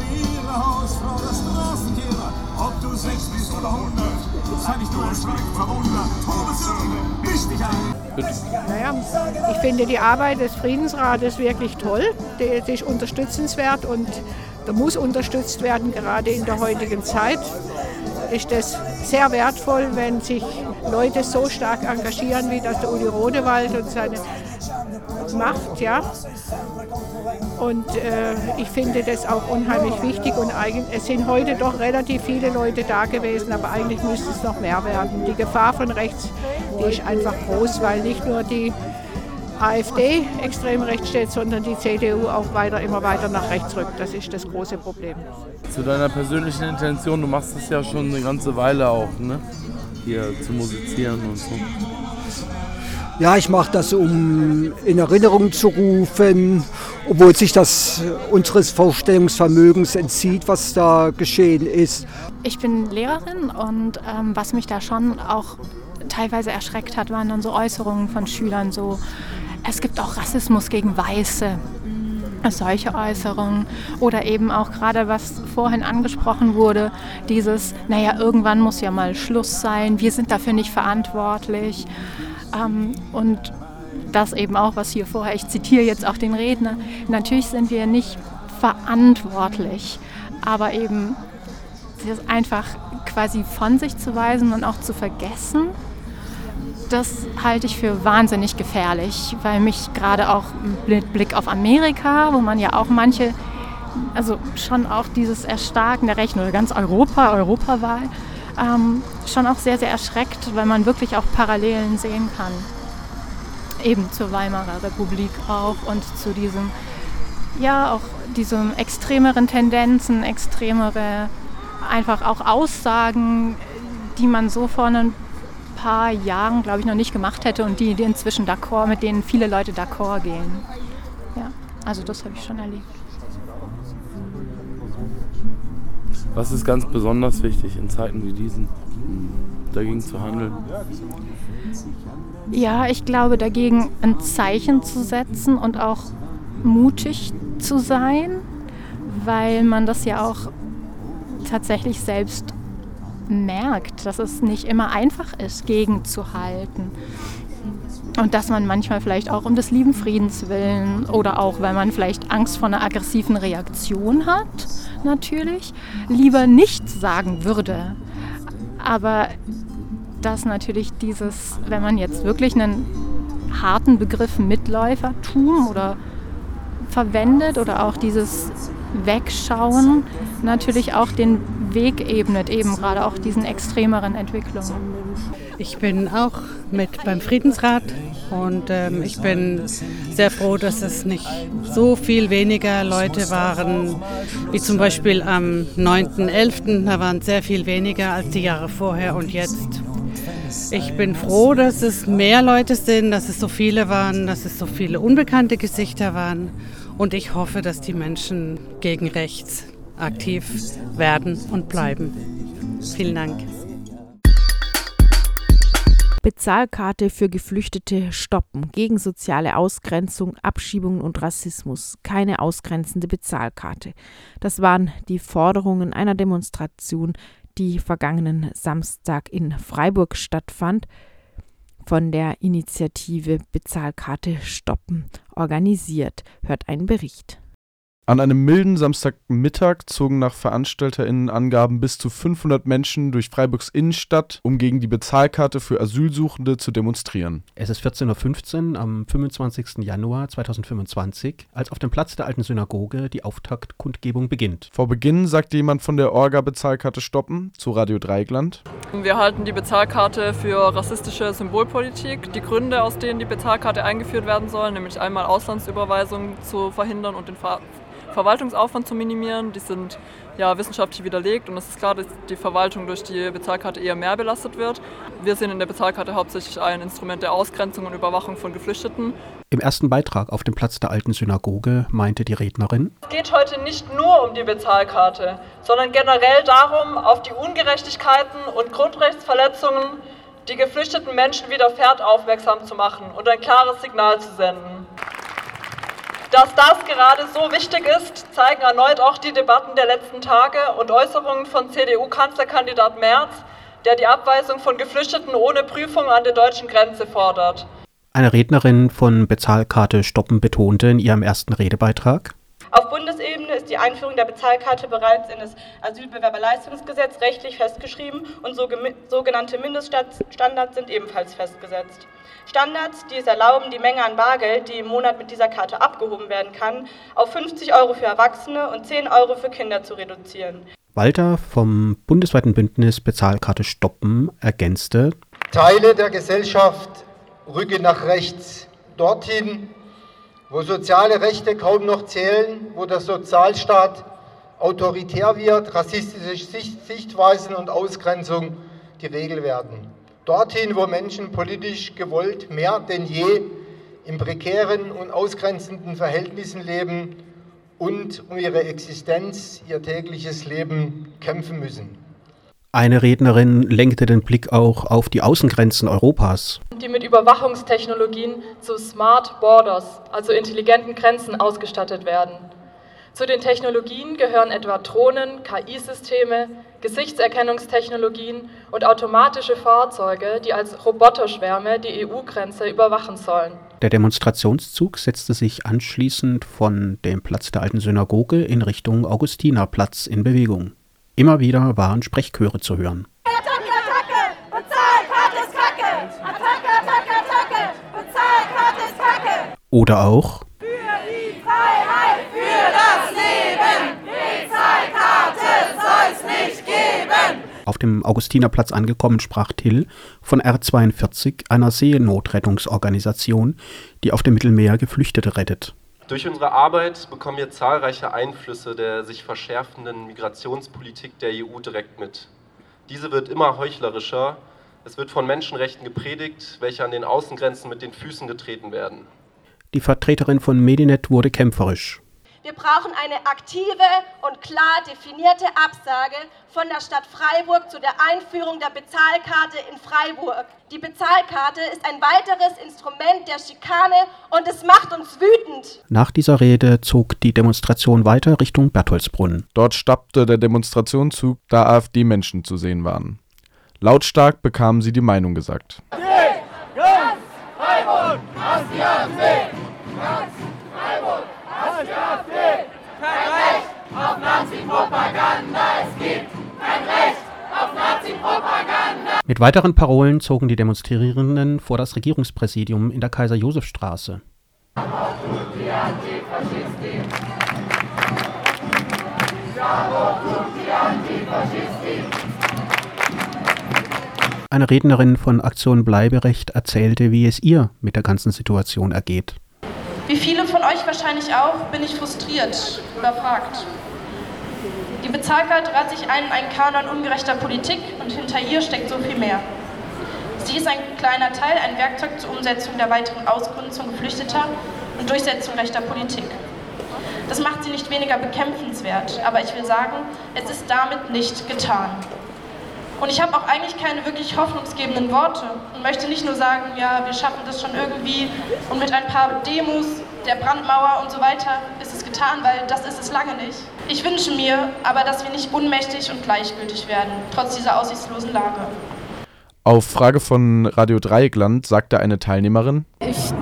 Naja, ich finde die Arbeit des Friedensrates wirklich toll. Die ist unterstützenswert und der muss unterstützt werden. Gerade in der heutigen Zeit ist es sehr wertvoll, wenn sich Leute so stark engagieren, wie das der Uli Rodewald und seine macht. Ja. Und ich finde das auch unheimlich wichtig. Und es sind heute doch relativ viele Leute da gewesen, aber eigentlich müsste es noch mehr werden. Die Gefahr von rechts, die ist einfach groß, weil nicht nur die AfD extrem rechts steht, sondern die CDU auch immer weiter nach rechts rückt. Das ist das große Problem. Zu deiner persönlichen Intention, du machst das ja schon eine ganze Weile auch, ne? Hier zu musizieren und so. Ja, ich mache das, um in Erinnerung zu rufen, obwohl sich das unseres Vorstellungsvermögens entzieht, was da geschehen ist. Ich bin Lehrerin und was mich da schon auch teilweise erschreckt hat, waren dann so Äußerungen von Schülern, so es gibt auch Rassismus gegen Weiße, solche Äußerungen. Oder eben auch gerade, was vorhin angesprochen wurde, dieses, naja, irgendwann muss ja mal Schluss sein, wir sind dafür nicht verantwortlich. Und das eben auch, was hier vorher, ich zitiere jetzt auch den Redner, natürlich sind wir nicht verantwortlich, aber eben das einfach quasi von sich zu weisen und auch zu vergessen, das halte ich für wahnsinnig gefährlich, weil mich gerade auch mit Blick auf Amerika, wo man ja auch manche, also schon auch dieses Erstarken der Rechten oder ganz Europawahl, schon auch sehr, sehr erschreckt, weil man wirklich auch Parallelen sehen kann. Eben zur Weimarer Republik auch und zu diesem, ja, auch diesem extremeren Tendenzen, extremere einfach auch Aussagen, die man so vor ein paar Jahren, glaube ich, noch nicht gemacht hätte und die inzwischen d'accord, mit denen viele Leute d'accord gehen. Ja, also das habe ich schon erlebt. Was ist ganz besonders wichtig in Zeiten wie diesen, dagegen zu handeln? Ja, ich glaube, dagegen ein Zeichen zu setzen und auch mutig zu sein, weil man das ja auch tatsächlich selbst merkt, dass es nicht immer einfach ist, gegenzuhalten. Und dass man manchmal vielleicht auch um des lieben Friedens willen oder auch, weil man vielleicht Angst vor einer aggressiven Reaktion hat, natürlich, lieber nichts sagen würde. Aber dass natürlich dieses, wenn man jetzt wirklich einen harten Begriff Mitläufertum oder verwendet oder auch dieses Wegschauen natürlich auch den Weg ebnet, eben gerade auch diesen extremeren Entwicklungen. Ich bin auch mit beim Friedensrat und ich bin sehr froh, dass es nicht so viel weniger Leute waren, wie zum Beispiel am 9.11. Da waren sehr viel weniger als die Jahre vorher und jetzt. Ich bin froh, dass es mehr Leute sind, dass es so viele waren, dass es so viele unbekannte Gesichter waren. Und ich hoffe, dass die Menschen gegen rechts aktiv werden und bleiben. Vielen Dank. Bezahlkarte für Geflüchtete stoppen, gegen soziale Ausgrenzung, Abschiebungen und Rassismus. Keine ausgrenzende Bezahlkarte. Das waren die Forderungen einer Demonstration, die vergangenen Samstag in Freiburg stattfand, von der Initiative Bezahlkarte stoppen organisiert. Hört einen Bericht. An einem milden Samstagmittag zogen nach VeranstalterInnen-Angaben bis zu 500 Menschen durch Freiburgs Innenstadt, um gegen die Bezahlkarte für Asylsuchende zu demonstrieren. Es ist 14.15 Uhr am 25. Januar 2025, als auf dem Platz der Alten Synagoge die Auftaktkundgebung beginnt. Vor Beginn sagte jemand von der Orga Bezahlkarte stoppen zu Radio Dreieckland. Wir halten die Bezahlkarte für rassistische Symbolpolitik. Die Gründe, aus denen die Bezahlkarte eingeführt werden soll, nämlich einmal Auslandsüberweisungen zu verhindern und den Verwaltungsaufwand zu minimieren, die sind ja wissenschaftlich widerlegt und es ist klar, dass die Verwaltung durch die Bezahlkarte eher mehr belastet wird. Wir sehen in der Bezahlkarte hauptsächlich ein Instrument der Ausgrenzung und Überwachung von Geflüchteten. Im ersten Beitrag auf dem Platz der Alten Synagoge meinte die Rednerin: Es geht heute nicht nur um die Bezahlkarte, sondern generell darum, auf die Ungerechtigkeiten und Grundrechtsverletzungen, die geflüchteten Menschen widerfährt, aufmerksam zu machen und ein klares Signal zu senden. Dass das gerade so wichtig ist, zeigen erneut auch die Debatten der letzten Tage und Äußerungen von CDU-Kanzlerkandidat Merz, der die Abweisung von Geflüchteten ohne Prüfung an der deutschen Grenze fordert. Eine Rednerin von Bezahlkarte stoppen betonte in ihrem ersten Redebeitrag: Auf Bundesebene ist die Einführung der Bezahlkarte bereits in das Asylbewerberleistungsgesetz rechtlich festgeschrieben und sogenannte Mindeststandards sind ebenfalls festgesetzt. Standards, die es erlauben, die Menge an Bargeld, die im Monat mit dieser Karte abgehoben werden kann, auf 50 € für Erwachsene und 10 € für Kinder zu reduzieren. Walter vom bundesweiten Bündnis Bezahlkarte stoppen ergänzte: Teile der Gesellschaft rücken nach rechts, dorthin, wo soziale Rechte kaum noch zählen, wo der Sozialstaat autoritär wird, rassistische Sichtweisen und Ausgrenzung die Regel werden. Dorthin, wo Menschen politisch gewollt mehr denn je in prekären und ausgrenzenden Verhältnissen leben und um ihre Existenz, ihr tägliches Leben kämpfen müssen. Eine Rednerin lenkte den Blick auch auf die Außengrenzen Europas. Die mit Überwachungstechnologien zu Smart Borders, also intelligenten Grenzen, ausgestattet werden. Zu den Technologien gehören etwa Drohnen, KI-Systeme, Gesichtserkennungstechnologien und automatische Fahrzeuge, die als Roboterschwärme die EU-Grenze überwachen sollen. Der Demonstrationszug setzte sich anschließend von dem Platz der Alten Synagoge in Richtung Augustinerplatz in Bewegung. Immer wieder waren Sprechchöre zu hören. Attacke, Attacke! Bezahlkarte ist Kacke! Attacke, Attacke, Attacke! Bezahlkarte ist Kacke! Oder auch: Für die Freiheit, für das Leben! Bezahlkarte soll's nicht geben! Auf dem Augustinerplatz angekommen, sprach Till von R42, einer Seenotrettungsorganisation, die auf dem Mittelmeer Geflüchtete rettet. Durch unsere Arbeit bekommen wir zahlreiche Einflüsse der sich verschärfenden Migrationspolitik der EU direkt mit. Diese wird immer heuchlerischer. Es wird von Menschenrechten gepredigt, welche an den Außengrenzen mit den Füßen getreten werden. Die Vertreterin von Medinet wurde kämpferisch. Wir brauchen eine aktive und klar definierte Absage von der Stadt Freiburg zu der Einführung der Bezahlkarte in Freiburg. Die Bezahlkarte ist ein weiteres Instrument der Schikane und es macht uns wütend. Nach dieser Rede zog die Demonstration weiter Richtung Bertholdsbrunn. Dort stoppte der Demonstrationszug, da AfD-Menschen zu sehen waren. Lautstark bekamen sie die Meinung gesagt. Ganz Freiburg, aus die AfD! Ganz Freiburg, aus die AfD! Kein Recht auf Nazi-Propaganda! Es gibt kein Recht auf Nazi-Propaganda! Mit weiteren Parolen zogen die Demonstrierenden vor das Regierungspräsidium in der Kaiser-Josef-Straße. Eine Rednerin von Aktion Bleiberecht erzählte, wie es ihr mit der ganzen Situation ergeht. Wie viele von euch wahrscheinlich auch, bin ich frustriert, überfragt. Die Bezahlkarte reiht sich ein in einen Kanon ungerechter Politik und hinter ihr steckt so viel mehr. Sie ist ein kleiner Teil, ein Werkzeug zur Umsetzung der weiteren Ausgrenzung Geflüchteter und Durchsetzung rechter Politik. Das macht sie nicht weniger bekämpfenswert, aber ich will sagen, es ist damit nicht getan. Und ich habe auch eigentlich keine wirklich hoffnungsgebenden Worte und möchte nicht nur sagen, ja, wir schaffen das schon irgendwie und mit ein paar Demos, der Brandmauer und so weiter ist es getan, weil das ist es lange nicht. Ich wünsche mir aber, dass wir nicht unmächtig und gleichgültig werden, trotz dieser aussichtslosen Lage. Auf Frage von Radio Dreieckland sagte eine Teilnehmerin: Ich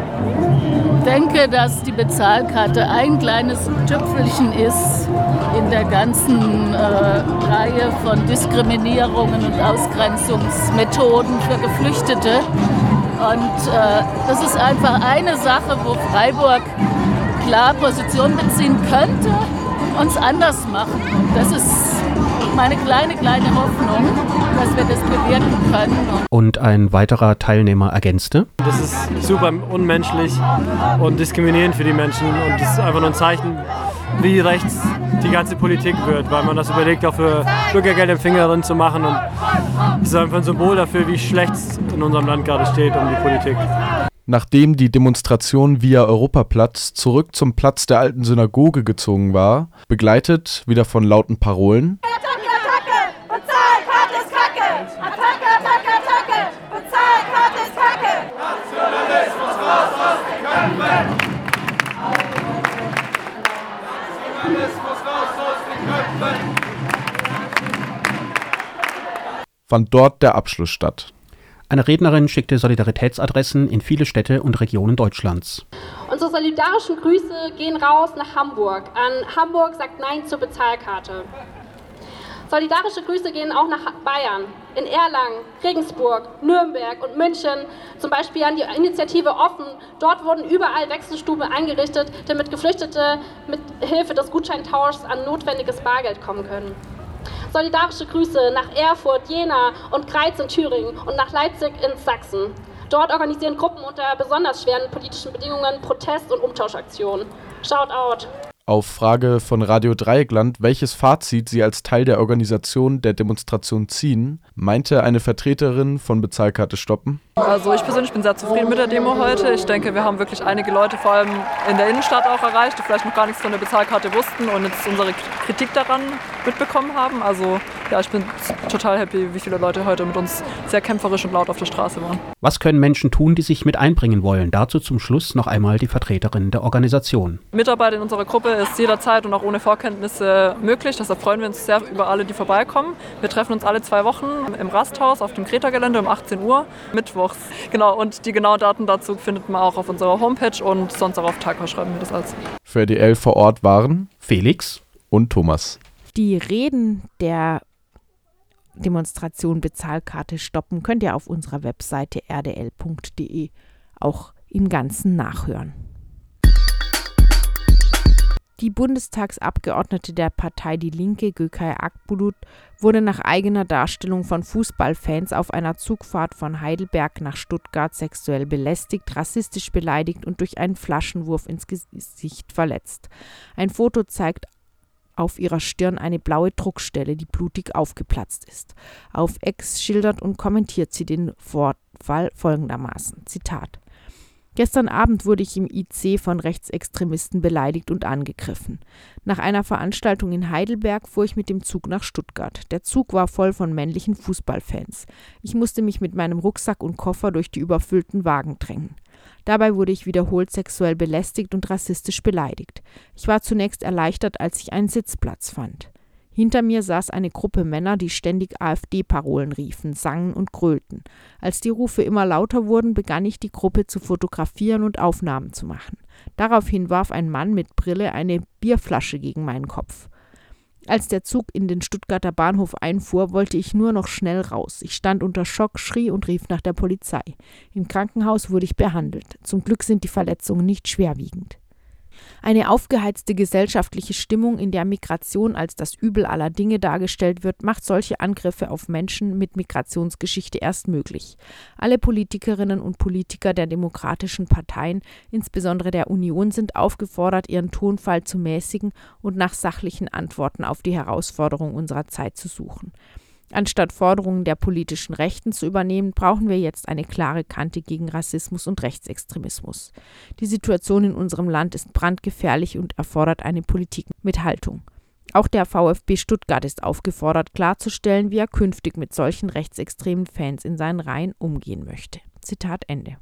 denke, dass die Bezahlkarte ein kleines Tüpfelchen ist in der ganzen Reihe von Diskriminierungen und Ausgrenzungsmethoden für Geflüchtete. Und das ist einfach eine Sache, wo Freiburg klar Position beziehen könnte, uns anders machen. Das ist meine kleine Hoffnung, dass wir das bewirken können. Und ein weiterer Teilnehmer ergänzte: Das ist super unmenschlich und diskriminierend für die Menschen und das ist einfach nur ein Zeichen, wie rechts die ganze Politik wird, weil man das überlegt, auch für Bürgergeldempfängerinnen zu machen und es ist einfach ein Symbol dafür, wie schlecht es in unserem Land gerade steht um die Politik. Nachdem die Demonstration via Europaplatz zurück zum Platz der alten Synagoge gezogen war, begleitet wieder von lauten Parolen: Bezahlkarte ist Kacke! Attacke, Attacke, Attacke! Bezahlkarte ist Kacke! Nationalismus raus aus den Köpfen! Nationalismus raus aus den Köpfen! Fand dort der Abschluss statt. Eine Rednerin schickte Solidaritätsadressen in viele Städte und Regionen Deutschlands. Unsere solidarischen Grüße gehen raus nach Hamburg. An Hamburg sagt Nein zur Bezahlkarte. Solidarische Grüße gehen auch nach Bayern, in Erlangen, Regensburg, Nürnberg und München, zum Beispiel an die Initiative Offen. Dort wurden überall Wechselstuben eingerichtet, damit Geflüchtete mit Hilfe des Gutscheintauschs an notwendiges Bargeld kommen können. Solidarische Grüße nach Erfurt, Jena und Greiz in Thüringen und nach Leipzig in Sachsen. Dort organisieren Gruppen unter besonders schweren politischen Bedingungen Protest- und Umtauschaktionen. Shout out! Auf Frage von Radio Dreieckland, welches Fazit sie als Teil der Organisation der Demonstration ziehen, meinte eine Vertreterin von Bezahlkarte stoppen: Also ich persönlich bin sehr zufrieden mit der Demo heute. Ich denke, wir haben wirklich einige Leute, vor allem in der Innenstadt auch erreicht, die vielleicht noch gar nichts von der Bezahlkarte wussten und jetzt unsere Kritik daran mitbekommen haben. Also ja, ich bin total happy, wie viele Leute heute mit uns sehr kämpferisch und laut auf der Straße waren. Was können Menschen tun, die sich mit einbringen wollen? Dazu zum Schluss noch einmal die Vertreterin der Organisation. Mitarbeit in unserer Gruppe ist jederzeit und auch ohne Vorkenntnisse möglich. Deshalb freuen wir uns sehr über alle, die vorbeikommen. Wir treffen uns alle 2 Wochen im Rasthaus auf dem Greta-Gelände um 18 Uhr, mittwochs. Genau, und die genauen Daten dazu findet man auch auf unserer Homepage und sonst auch auf Tagwa schreiben wir das alles. Für RDL vor Ort waren Felix und Thomas. Die Reden der Demonstration Bezahlkarte stoppen könnt ihr auf unserer Webseite rdl.de auch im Ganzen nachhören. Die Bundestagsabgeordnete der Partei Die Linke, Gökay Akbulut, wurde nach eigener Darstellung von Fußballfans auf einer Zugfahrt von Heidelberg nach Stuttgart sexuell belästigt, rassistisch beleidigt und durch einen Flaschenwurf ins Gesicht verletzt. Ein Foto zeigt auf ihrer Stirn eine blaue Druckstelle, die blutig aufgeplatzt ist. Auf X schildert und kommentiert sie den Vorfall folgendermaßen, Zitat: Gestern Abend wurde ich im IC von Rechtsextremisten beleidigt und angegriffen. Nach einer Veranstaltung in Heidelberg fuhr ich mit dem Zug nach Stuttgart. Der Zug war voll von männlichen Fußballfans. Ich musste mich mit meinem Rucksack und Koffer durch die überfüllten Wagen drängen. Dabei wurde ich wiederholt sexuell belästigt und rassistisch beleidigt. Ich war zunächst erleichtert, als ich einen Sitzplatz fand. Hinter mir saß eine Gruppe Männer, die ständig AfD-Parolen riefen, sangen und grölten. Als die Rufe immer lauter wurden, begann ich, die Gruppe zu fotografieren und Aufnahmen zu machen. Daraufhin warf ein Mann mit Brille eine Bierflasche gegen meinen Kopf. Als der Zug in den Stuttgarter Bahnhof einfuhr, wollte ich nur noch schnell raus. Ich stand unter Schock, schrie und rief nach der Polizei. Im Krankenhaus wurde ich behandelt. Zum Glück sind die Verletzungen nicht schwerwiegend. Eine aufgeheizte gesellschaftliche Stimmung, in der Migration als das Übel aller Dinge dargestellt wird, macht solche Angriffe auf Menschen mit Migrationsgeschichte erst möglich. Alle Politikerinnen und Politiker der demokratischen Parteien, insbesondere der Union, sind aufgefordert, ihren Tonfall zu mäßigen und nach sachlichen Antworten auf die Herausforderungen unserer Zeit zu suchen. Anstatt Forderungen der politischen Rechten zu übernehmen, brauchen wir jetzt eine klare Kante gegen Rassismus und Rechtsextremismus. Die Situation in unserem Land ist brandgefährlich und erfordert eine Politik mit Haltung. Auch der VfB Stuttgart ist aufgefordert, klarzustellen, wie er künftig mit solchen rechtsextremen Fans in seinen Reihen umgehen möchte. Zitat Ende.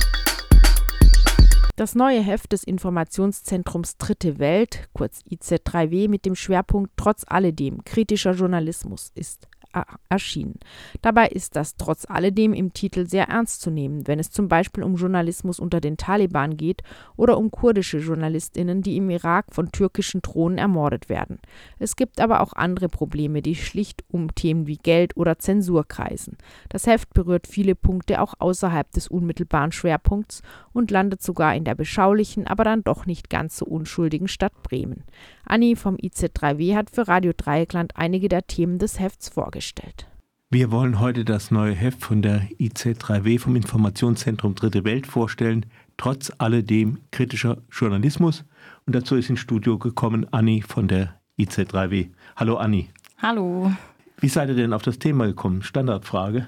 Das neue Heft des Informationszentrums Dritte Welt, kurz IZ3W, mit dem Schwerpunkt Trotz alledem kritischer Journalismus ist erschienen. Dabei ist das trotz alledem im Titel sehr ernst zu nehmen, wenn es zum Beispiel um Journalismus unter den Taliban geht oder um kurdische JournalistInnen, die im Irak von türkischen Drohnen ermordet werden. Es gibt aber auch andere Probleme, die schlicht um Themen wie Geld oder Zensur kreisen. Das Heft berührt viele Punkte auch außerhalb des unmittelbaren Schwerpunkts und landet sogar in der beschaulichen, aber dann doch nicht ganz so unschuldigen Stadt Bremen. Anni vom IZ3W hat für Radio Dreieckland einige der Themen des Hefts vorgestellt. Wir wollen heute das neue Heft von der IZ3W vom Informationszentrum Dritte Welt vorstellen, trotz alledem kritischer Journalismus. Und dazu ist ins Studio gekommen Anni von der IZ3W. Hallo Anni. Hallo. Wie seid ihr denn auf das Thema gekommen? Standardfrage.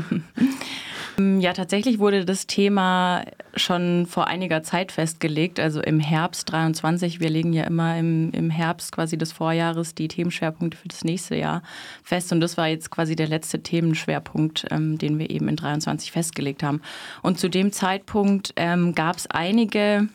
Ja, tatsächlich wurde das Thema schon vor einiger Zeit festgelegt, also im Herbst 23. Wir legen ja immer im Herbst quasi des Vorjahres die Themenschwerpunkte für das nächste Jahr fest. Und das war jetzt quasi der letzte Themenschwerpunkt, den wir eben in 23 festgelegt haben. Und zu dem Zeitpunkt gab es einige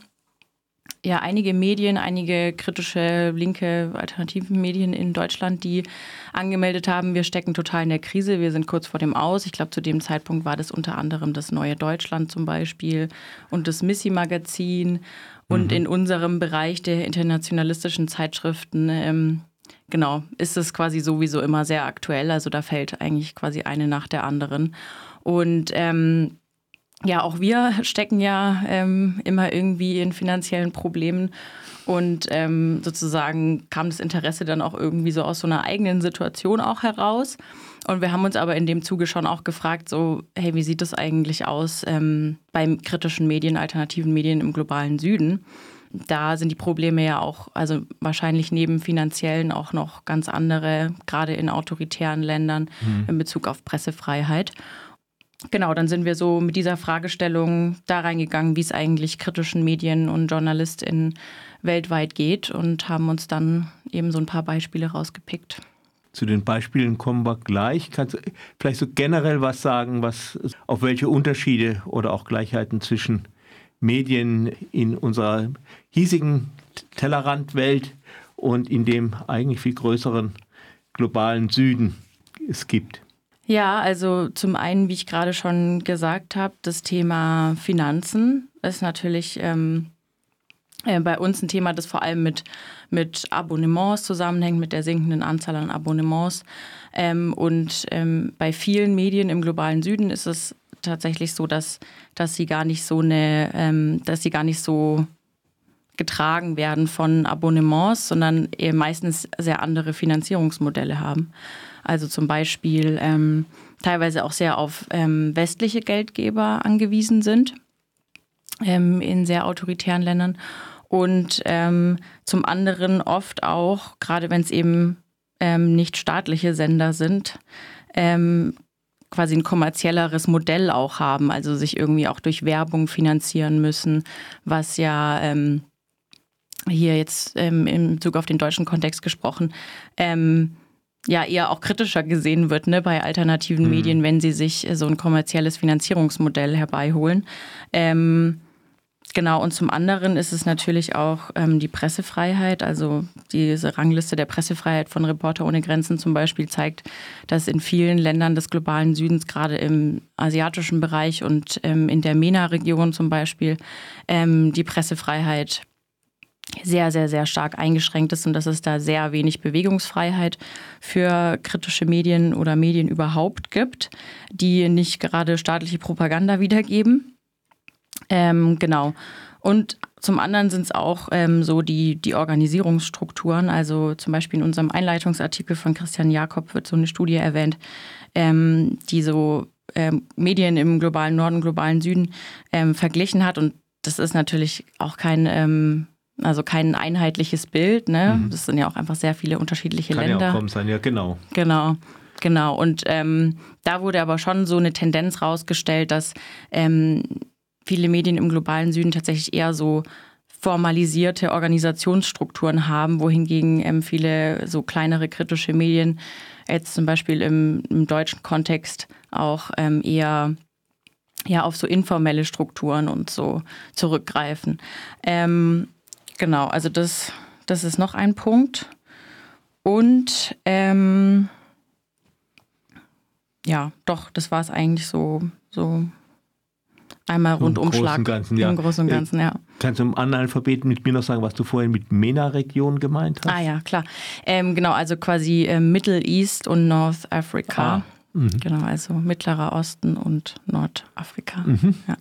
Medien, einige kritische, linke, alternative Medien in Deutschland, die angemeldet haben, wir stecken total in der Krise, wir sind kurz vor dem Aus. Ich glaube, zu dem Zeitpunkt war das unter anderem das Neue Deutschland zum Beispiel und das Missy-Magazin. Und in unserem Bereich der internationalistischen Zeitschriften, ist es quasi sowieso immer sehr aktuell. Also da fällt eigentlich quasi eine nach der anderen. Und auch wir stecken ja immer irgendwie in finanziellen Problemen und sozusagen kam das Interesse dann auch irgendwie so aus so einer eigenen Situation auch heraus. Und wir haben uns aber in dem Zuge schon auch gefragt, so, hey, wie sieht das eigentlich aus bei kritischen Medien, alternativen Medien im globalen Süden? Da sind die Probleme ja auch, also wahrscheinlich neben finanziellen auch noch ganz andere, gerade in autoritären Ländern in Bezug auf Pressefreiheit. Genau, dann sind wir so mit dieser Fragestellung da reingegangen, wie es eigentlich kritischen Medien und JournalistInnen weltweit geht und haben uns dann eben so ein paar Beispiele rausgepickt. Zu den Beispielen kommen wir gleich. Kannst du vielleicht so generell was sagen, auf welche Unterschiede oder auch Gleichheiten zwischen Medien in unserer hiesigen Tellerrandwelt und in dem eigentlich viel größeren globalen Süden es gibt? Ja, also zum einen, wie ich gerade schon gesagt habe, das Thema Finanzen ist natürlich bei uns ein Thema, das vor allem mit Abonnements zusammenhängt, mit der sinkenden Anzahl an Abonnements. Bei vielen Medien im globalen Süden ist es tatsächlich so, dass sie gar nicht so getragen werden von Abonnements, sondern eben meistens sehr andere Finanzierungsmodelle haben. Also zum Beispiel teilweise auch sehr auf westliche Geldgeber angewiesen sind in sehr autoritären Ländern. Und zum anderen oft auch, gerade wenn es eben nicht staatliche Sender sind, quasi ein kommerzielleres Modell auch haben, also sich irgendwie auch durch Werbung finanzieren müssen, was ja hier jetzt im Bezug auf den deutschen Kontext gesprochen, ja eher auch kritischer gesehen wird, ne, bei alternativen Medien, wenn sie sich so ein kommerzielles Finanzierungsmodell herbeiholen. Genau, und zum anderen ist es natürlich auch die Pressefreiheit. Also diese Rangliste der Pressefreiheit von Reporter ohne Grenzen zum Beispiel zeigt, dass in vielen Ländern des globalen Südens, gerade im asiatischen Bereich und in der MENA-Region zum Beispiel, die Pressefreiheit sehr, sehr, sehr stark eingeschränkt ist und dass es da sehr wenig Bewegungsfreiheit für kritische Medien oder Medien überhaupt gibt, die nicht gerade staatliche Propaganda wiedergeben. Genau. Und zum anderen sind es auch so die Organisierungsstrukturen. Also zum Beispiel in unserem Einleitungsartikel von Christian Jakob wird so eine Studie erwähnt, die so Medien im globalen Norden, globalen Süden verglichen hat. Und das ist natürlich auch kein einheitliches Bild. Ne? Das sind ja auch einfach sehr viele unterschiedliche Länder. Kann ja auch kommen sein, ja, genau. Genau. Und da wurde aber schon so eine Tendenz rausgestellt, dass viele Medien im globalen Süden tatsächlich eher so formalisierte Organisationsstrukturen haben, wohingegen viele so kleinere kritische Medien jetzt zum Beispiel im deutschen Kontext auch eher auf so informelle Strukturen und so zurückgreifen. Genau, also das ist noch ein Punkt. Und das war es eigentlich so einmal Rundumschlag im Großen und Ganzen, ja. Kannst du im Analphabeten mit mir noch sagen, was du vorhin mit MENA-Region gemeint hast? Ah ja, klar. Genau, also quasi Middle East und North Africa. Genau, also Mittlerer Osten und Nordafrika. Ja.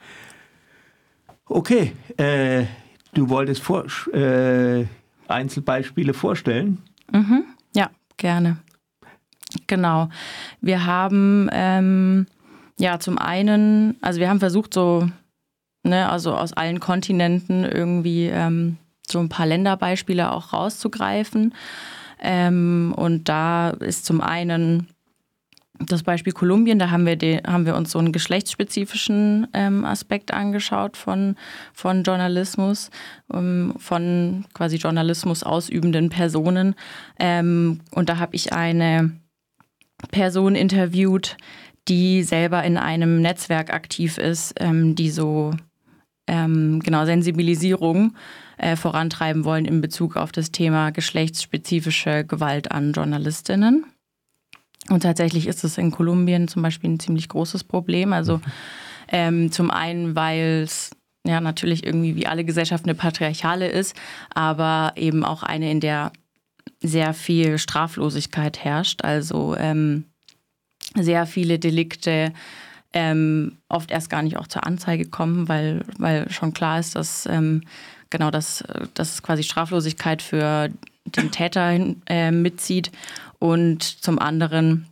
Okay, du wolltest Einzelbeispiele vorstellen? Ja, gerne. Genau. Wir haben zum einen, also wir haben versucht also aus allen Kontinenten irgendwie so ein paar Länderbeispiele auch rauszugreifen. Und da ist zum einen das Beispiel Kolumbien, da haben wir uns so einen geschlechtsspezifischen Aspekt angeschaut von Journalismus, von quasi Journalismus ausübenden Personen. Und da habe ich eine Person interviewt, die selber in einem Netzwerk aktiv ist, die so Sensibilisierung vorantreiben wollen in Bezug auf das Thema geschlechtsspezifische Gewalt an Journalistinnen. Und tatsächlich ist es in Kolumbien zum Beispiel ein ziemlich großes Problem. Also zum einen, weil es ja natürlich irgendwie wie alle Gesellschaften eine patriarchale ist, aber eben auch eine, in der sehr viel Straflosigkeit herrscht. Also sehr viele Delikte oft erst gar nicht auch zur Anzeige kommen, weil schon klar ist, dass es quasi Straflosigkeit für den Täter mitzieht und zum anderen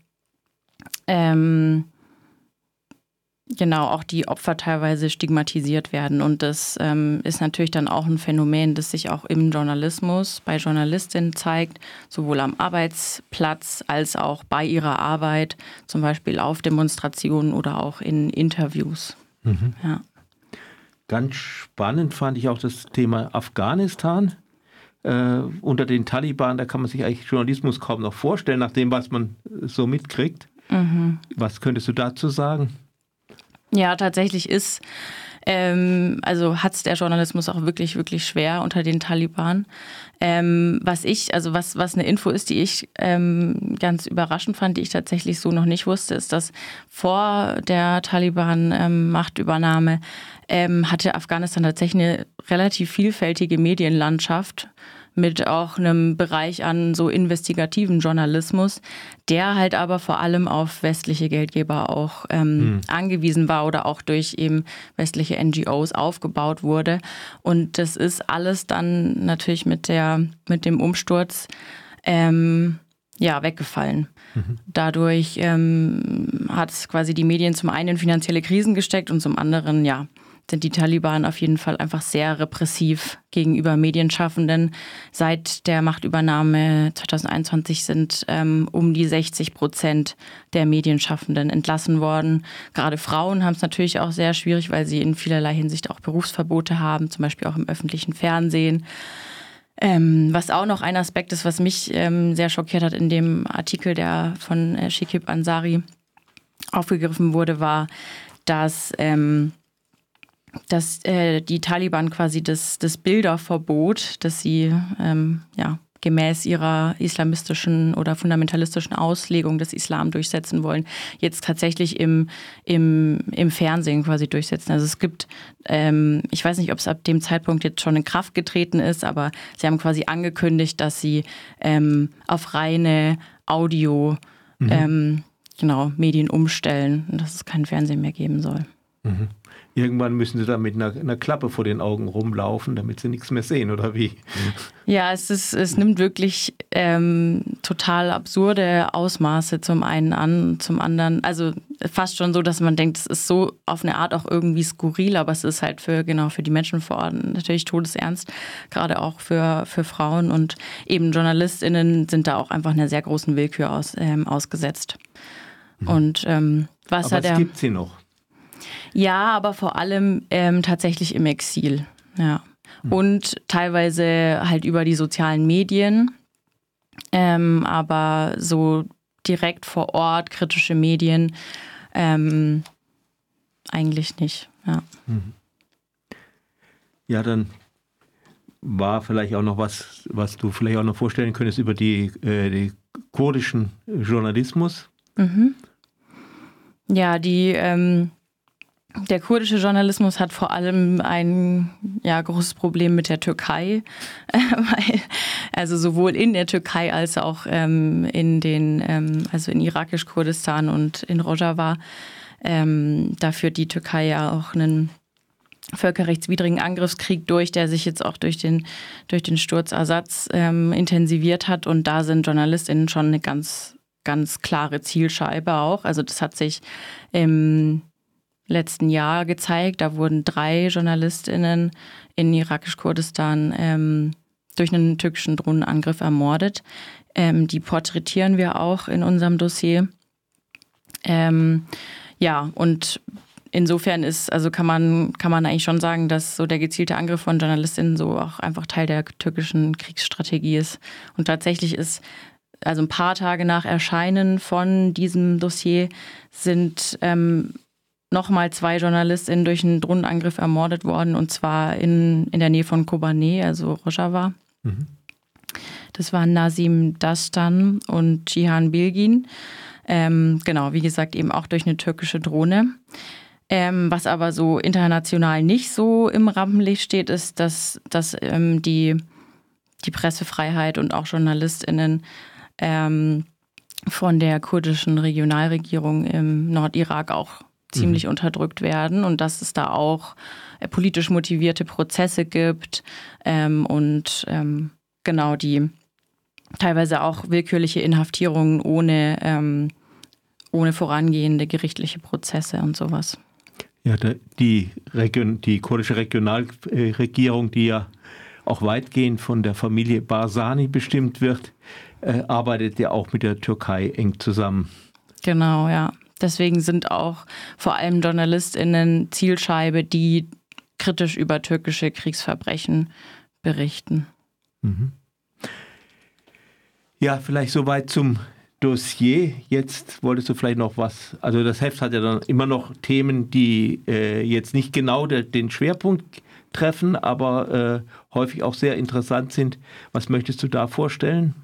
auch die Opfer teilweise stigmatisiert werden. Und das ist natürlich dann auch ein Phänomen, das sich auch im Journalismus bei Journalistinnen zeigt, sowohl am Arbeitsplatz als auch bei ihrer Arbeit, zum Beispiel auf Demonstrationen oder auch in Interviews. Ja. Ganz spannend fand ich auch das Thema Afghanistan. Unter den Taliban, da kann man sich eigentlich Journalismus kaum noch vorstellen, nach dem, was man so mitkriegt. Was könntest du dazu sagen? Ja, tatsächlich hat es der Journalismus auch wirklich, wirklich schwer unter den Taliban. Was eine Info ist, die ich ganz überraschend fand, die ich tatsächlich so noch nicht wusste, ist, dass vor der Taliban-Machtübernahme hatte Afghanistan tatsächlich eine relativ vielfältige Medienlandschaft mit auch einem Bereich an so investigativen Journalismus, der halt aber vor allem auf westliche Geldgeber auch angewiesen war oder auch durch eben westliche NGOs aufgebaut wurde. Und das ist alles dann natürlich mit dem Umsturz weggefallen. Dadurch hat es quasi die Medien zum einen in finanzielle Krisen gesteckt und zum anderen, sind die Taliban auf jeden Fall einfach sehr repressiv gegenüber Medienschaffenden. Seit der Machtübernahme 2021 sind um die 60% der Medienschaffenden entlassen worden. Gerade Frauen haben es natürlich auch sehr schwierig, weil sie in vielerlei Hinsicht auch Berufsverbote haben, zum Beispiel auch im öffentlichen Fernsehen. Was auch noch ein Aspekt ist, was mich sehr schockiert hat in dem Artikel, der von Shekib Ansari aufgegriffen wurde, war, dass die Taliban quasi das Bilderverbot, das sie gemäß ihrer islamistischen oder fundamentalistischen Auslegung des Islam durchsetzen wollen, jetzt tatsächlich im Fernsehen quasi durchsetzen. Also es gibt, ich weiß nicht, ob es ab dem Zeitpunkt jetzt schon in Kraft getreten ist, aber sie haben quasi angekündigt, dass sie auf reine Audio Medien umstellen und dass es kein Fernsehen mehr geben soll. Mhm. Irgendwann müssen sie da mit einer Klappe vor den Augen rumlaufen, damit sie nichts mehr sehen, oder wie? Ja, es nimmt wirklich total absurde Ausmaße zum einen an, zum anderen, also fast schon so, dass man denkt, es ist so auf eine Art auch irgendwie skurril, aber es ist halt für die Menschen vor Ort natürlich todesernst, gerade auch für Frauen, und eben JournalistInnen sind da auch einfach einer sehr großen Willkür ausgesetzt. Und aber es gibt sie noch. Ja, aber vor allem tatsächlich im Exil. Ja. Und teilweise halt über die sozialen Medien, aber so direkt vor Ort kritische Medien eigentlich nicht. Ja. Ja, dann war vielleicht auch noch was du vielleicht auch noch vorstellen könntest über die kurdischen Journalismus. Mhm. Ja, der kurdische Journalismus hat vor allem ein großes Problem mit der Türkei, also sowohl in der Türkei als auch in irakisch-Kurdistan und in Rojava. Da führt die Türkei ja auch einen völkerrechtswidrigen Angriffskrieg durch, der sich jetzt auch durch den Sturz Assads intensiviert hat, und da sind JournalistInnen schon eine ganz, ganz klare Zielscheibe auch. Also das hat sich im letzten Jahr gezeigt. Da wurden 3 JournalistInnen in irakisch-Kurdistan durch einen türkischen Drohnenangriff ermordet. Die porträtieren wir auch in unserem Dossier. Und insofern kann man eigentlich schon sagen, dass so der gezielte Angriff von JournalistInnen so auch einfach Teil der türkischen Kriegsstrategie ist. Und tatsächlich ist, also ein paar Tage nach Erscheinen von diesem Dossier, sind nochmal 2 JournalistInnen durch einen Drohnenangriff ermordet worden, und zwar in der Nähe von Kobane, also Rojava. Mhm. Das waren Nazim Dastan und Cihan Bilgin. Wie gesagt, eben auch durch eine türkische Drohne. Was aber so international nicht so im Rampenlicht steht, ist, dass die Pressefreiheit und auch JournalistInnen von der kurdischen Regionalregierung im Nordirak auch ziemlich unterdrückt werden, und dass es da auch politisch motivierte Prozesse gibt die teilweise auch willkürliche Inhaftierungen ohne vorangehende gerichtliche Prozesse und sowas. Ja, die kurdische Regionalregierung, die ja auch weitgehend von der Familie Barzani bestimmt wird, arbeitet ja auch mit der Türkei eng zusammen. Genau, ja. Deswegen sind auch vor allem JournalistInnen Zielscheibe, die kritisch über türkische Kriegsverbrechen berichten. Mhm. Ja, vielleicht soweit zum Dossier. Jetzt wolltest du vielleicht noch was, also das Heft hat ja dann immer noch Themen, die jetzt nicht genau den Schwerpunkt treffen, aber häufig auch sehr interessant sind. Was möchtest du da vorstellen?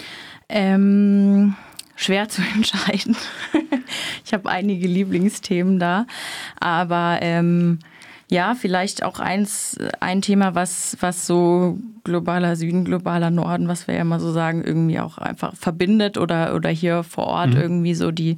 Schwer zu entscheiden. Ich habe einige Lieblingsthemen da, aber Ja, vielleicht auch ein Thema, was so globaler Süden, globaler Norden, was wir ja immer so sagen, irgendwie auch einfach verbindet oder hier vor Ort irgendwie so die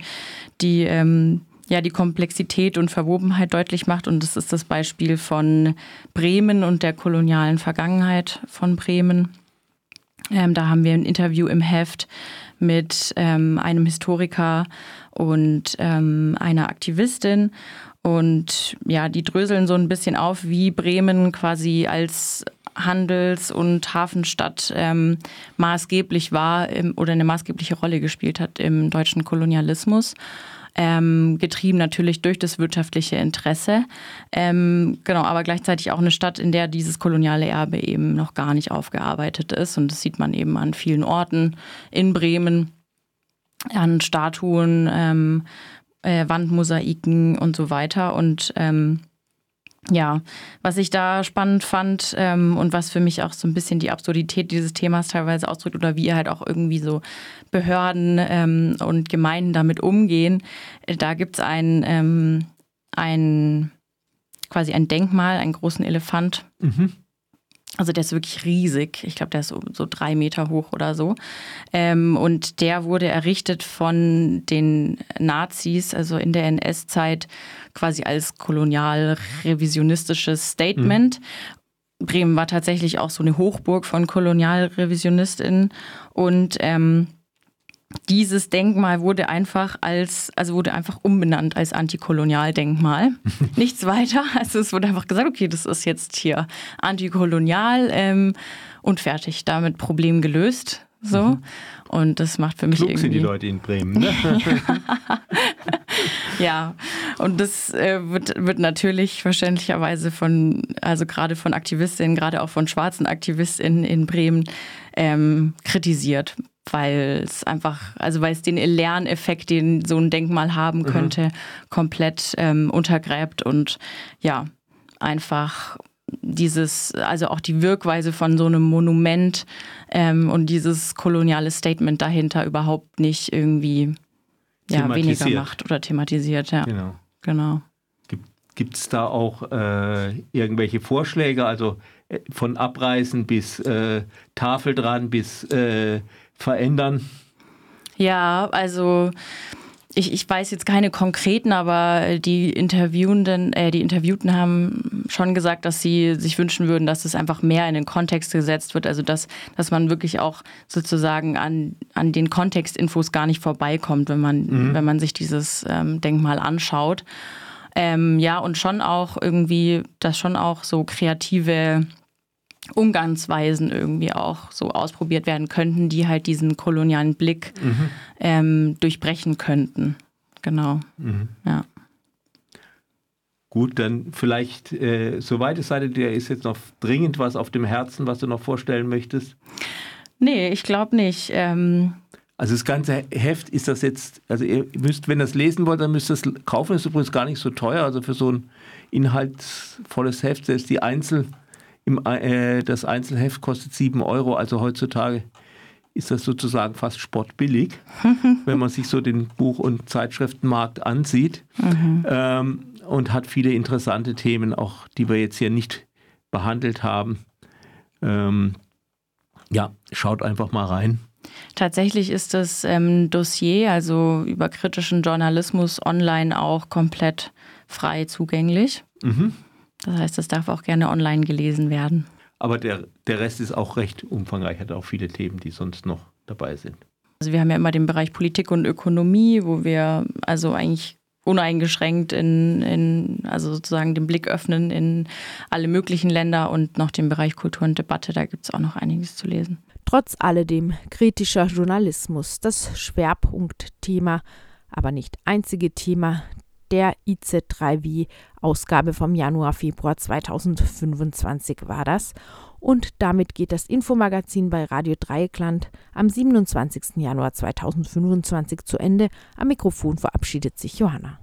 Komplexität und Verwobenheit deutlich macht. Und das ist das Beispiel von Bremen und der kolonialen Vergangenheit von Bremen. Da haben wir ein Interview im Heft mit einem Historiker und einer Aktivistin. Und ja, die dröseln so ein bisschen auf, wie Bremen quasi als Handels- und Hafenstadt maßgeblich war oder eine maßgebliche Rolle gespielt hat im deutschen Kolonialismus. Getrieben natürlich durch das wirtschaftliche Interesse. Aber gleichzeitig auch eine Stadt, in der dieses koloniale Erbe eben noch gar nicht aufgearbeitet ist. Und das sieht man eben an vielen Orten in Bremen, an Statuen, Wandmosaiken und so weiter. Und was ich da spannend fand und was für mich auch so ein bisschen die Absurdität dieses Themas teilweise ausdrückt oder wie halt auch irgendwie so Behörden und Gemeinden damit umgehen, da gibt es quasi ein Denkmal, einen großen Elefant. Also der ist wirklich riesig. Ich glaube, der ist so 3 Meter hoch oder so. Und der wurde errichtet von den Nazis, also in der NS-Zeit, quasi als kolonial-revisionistisches Statement. Bremen war tatsächlich auch so eine Hochburg von KolonialrevisionistInnen. Und dieses Denkmal wurde einfach umbenannt als Antikolonialdenkmal. Nichts weiter. Also es wurde einfach gesagt, okay, das ist jetzt hier antikolonial und fertig. Damit Problem gelöst. So. Und das macht für mich Klug irgendwie... sind die Leute in Bremen, ne? Ja, und das wird natürlich verständlicherweise gerade von Aktivistinnen, gerade auch von schwarzen Aktivistinnen in Bremen kritisiert. Weil es den Lerneffekt, den so ein Denkmal haben könnte, komplett untergräbt und ja, einfach auch die Wirkweise von so einem Monument und dieses koloniale Statement dahinter überhaupt nicht irgendwie weniger macht oder thematisiert. Ja. Genau. Gibt es da auch irgendwelche Vorschläge, also von Abreißen bis Tafel dran bis verändern? Ja, also ich weiß jetzt keine konkreten, aber die Interviewten haben schon gesagt, dass sie sich wünschen würden, dass es einfach mehr in den Kontext gesetzt wird. Also dass man wirklich auch sozusagen an den Kontextinfos gar nicht vorbeikommt, wenn man sich dieses Denkmal anschaut. Und schon auch irgendwie, dass schon auch so kreative Umgangsweisen irgendwie auch so ausprobiert werden könnten, die halt diesen kolonialen Blick durchbrechen könnten. Genau. Ja. Gut, dann vielleicht, soweit es sei, dir ist jetzt noch dringend was auf dem Herzen, was du noch vorstellen möchtest? Nee, ich glaube nicht. Also das ganze Heft ist das jetzt, also ihr müsst, wenn ihr das lesen wollt, dann müsst ihr es kaufen. Das ist übrigens gar nicht so teuer. Also für so ein inhaltsvolles Heft, selbst das Einzelheft kostet 7 €. Also heutzutage ist das sozusagen fast spottbillig, wenn man sich so den Buch- und Zeitschriftenmarkt ansieht. Und hat viele interessante Themen, auch die wir jetzt hier nicht behandelt haben. Schaut einfach mal rein. Tatsächlich ist das Dossier, also über kritischen Journalismus, online auch komplett frei zugänglich. Das heißt, das darf auch gerne online gelesen werden. Aber der Rest ist auch recht umfangreich, hat auch viele Themen, die sonst noch dabei sind. Also wir haben ja immer den Bereich Politik und Ökonomie, wo wir also eigentlich uneingeschränkt also sozusagen den Blick öffnen in alle möglichen Länder und noch den Bereich Kultur und Debatte, da gibt es auch noch einiges zu lesen. Trotz alledem kritischer Journalismus, das Schwerpunktthema, aber nicht einzige Thema der IZ3W-Ausgabe vom Januar-Februar 2025 war das. Und damit geht das Infomagazin bei Radio Dreieckland am 27. Januar 2025 zu Ende. Am Mikrofon verabschiedet sich Johanna.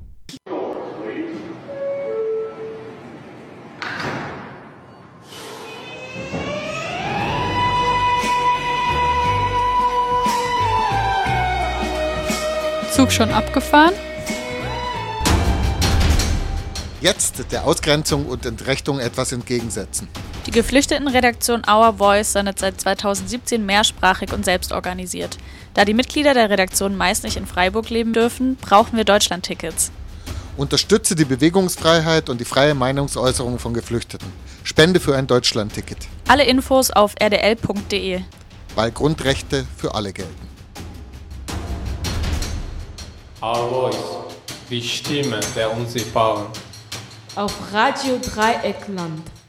Zug schon abgefahren? jetzt der Ausgrenzung und Entrechtung etwas entgegensetzen. Die Geflüchtetenredaktion Our Voice sendet seit 2017 mehrsprachig und selbstorganisiert. Da die Mitglieder der Redaktion meist nicht in Freiburg leben dürfen, brauchen wir Deutschlandtickets. Unterstütze die Bewegungsfreiheit und die freie Meinungsäußerung von Geflüchteten. Spende für ein Deutschlandticket. Alle Infos auf rdl.de. Weil Grundrechte für alle gelten. Our Voice, die Stimme der Unsichtbaren. Auf Radio Dreieckland.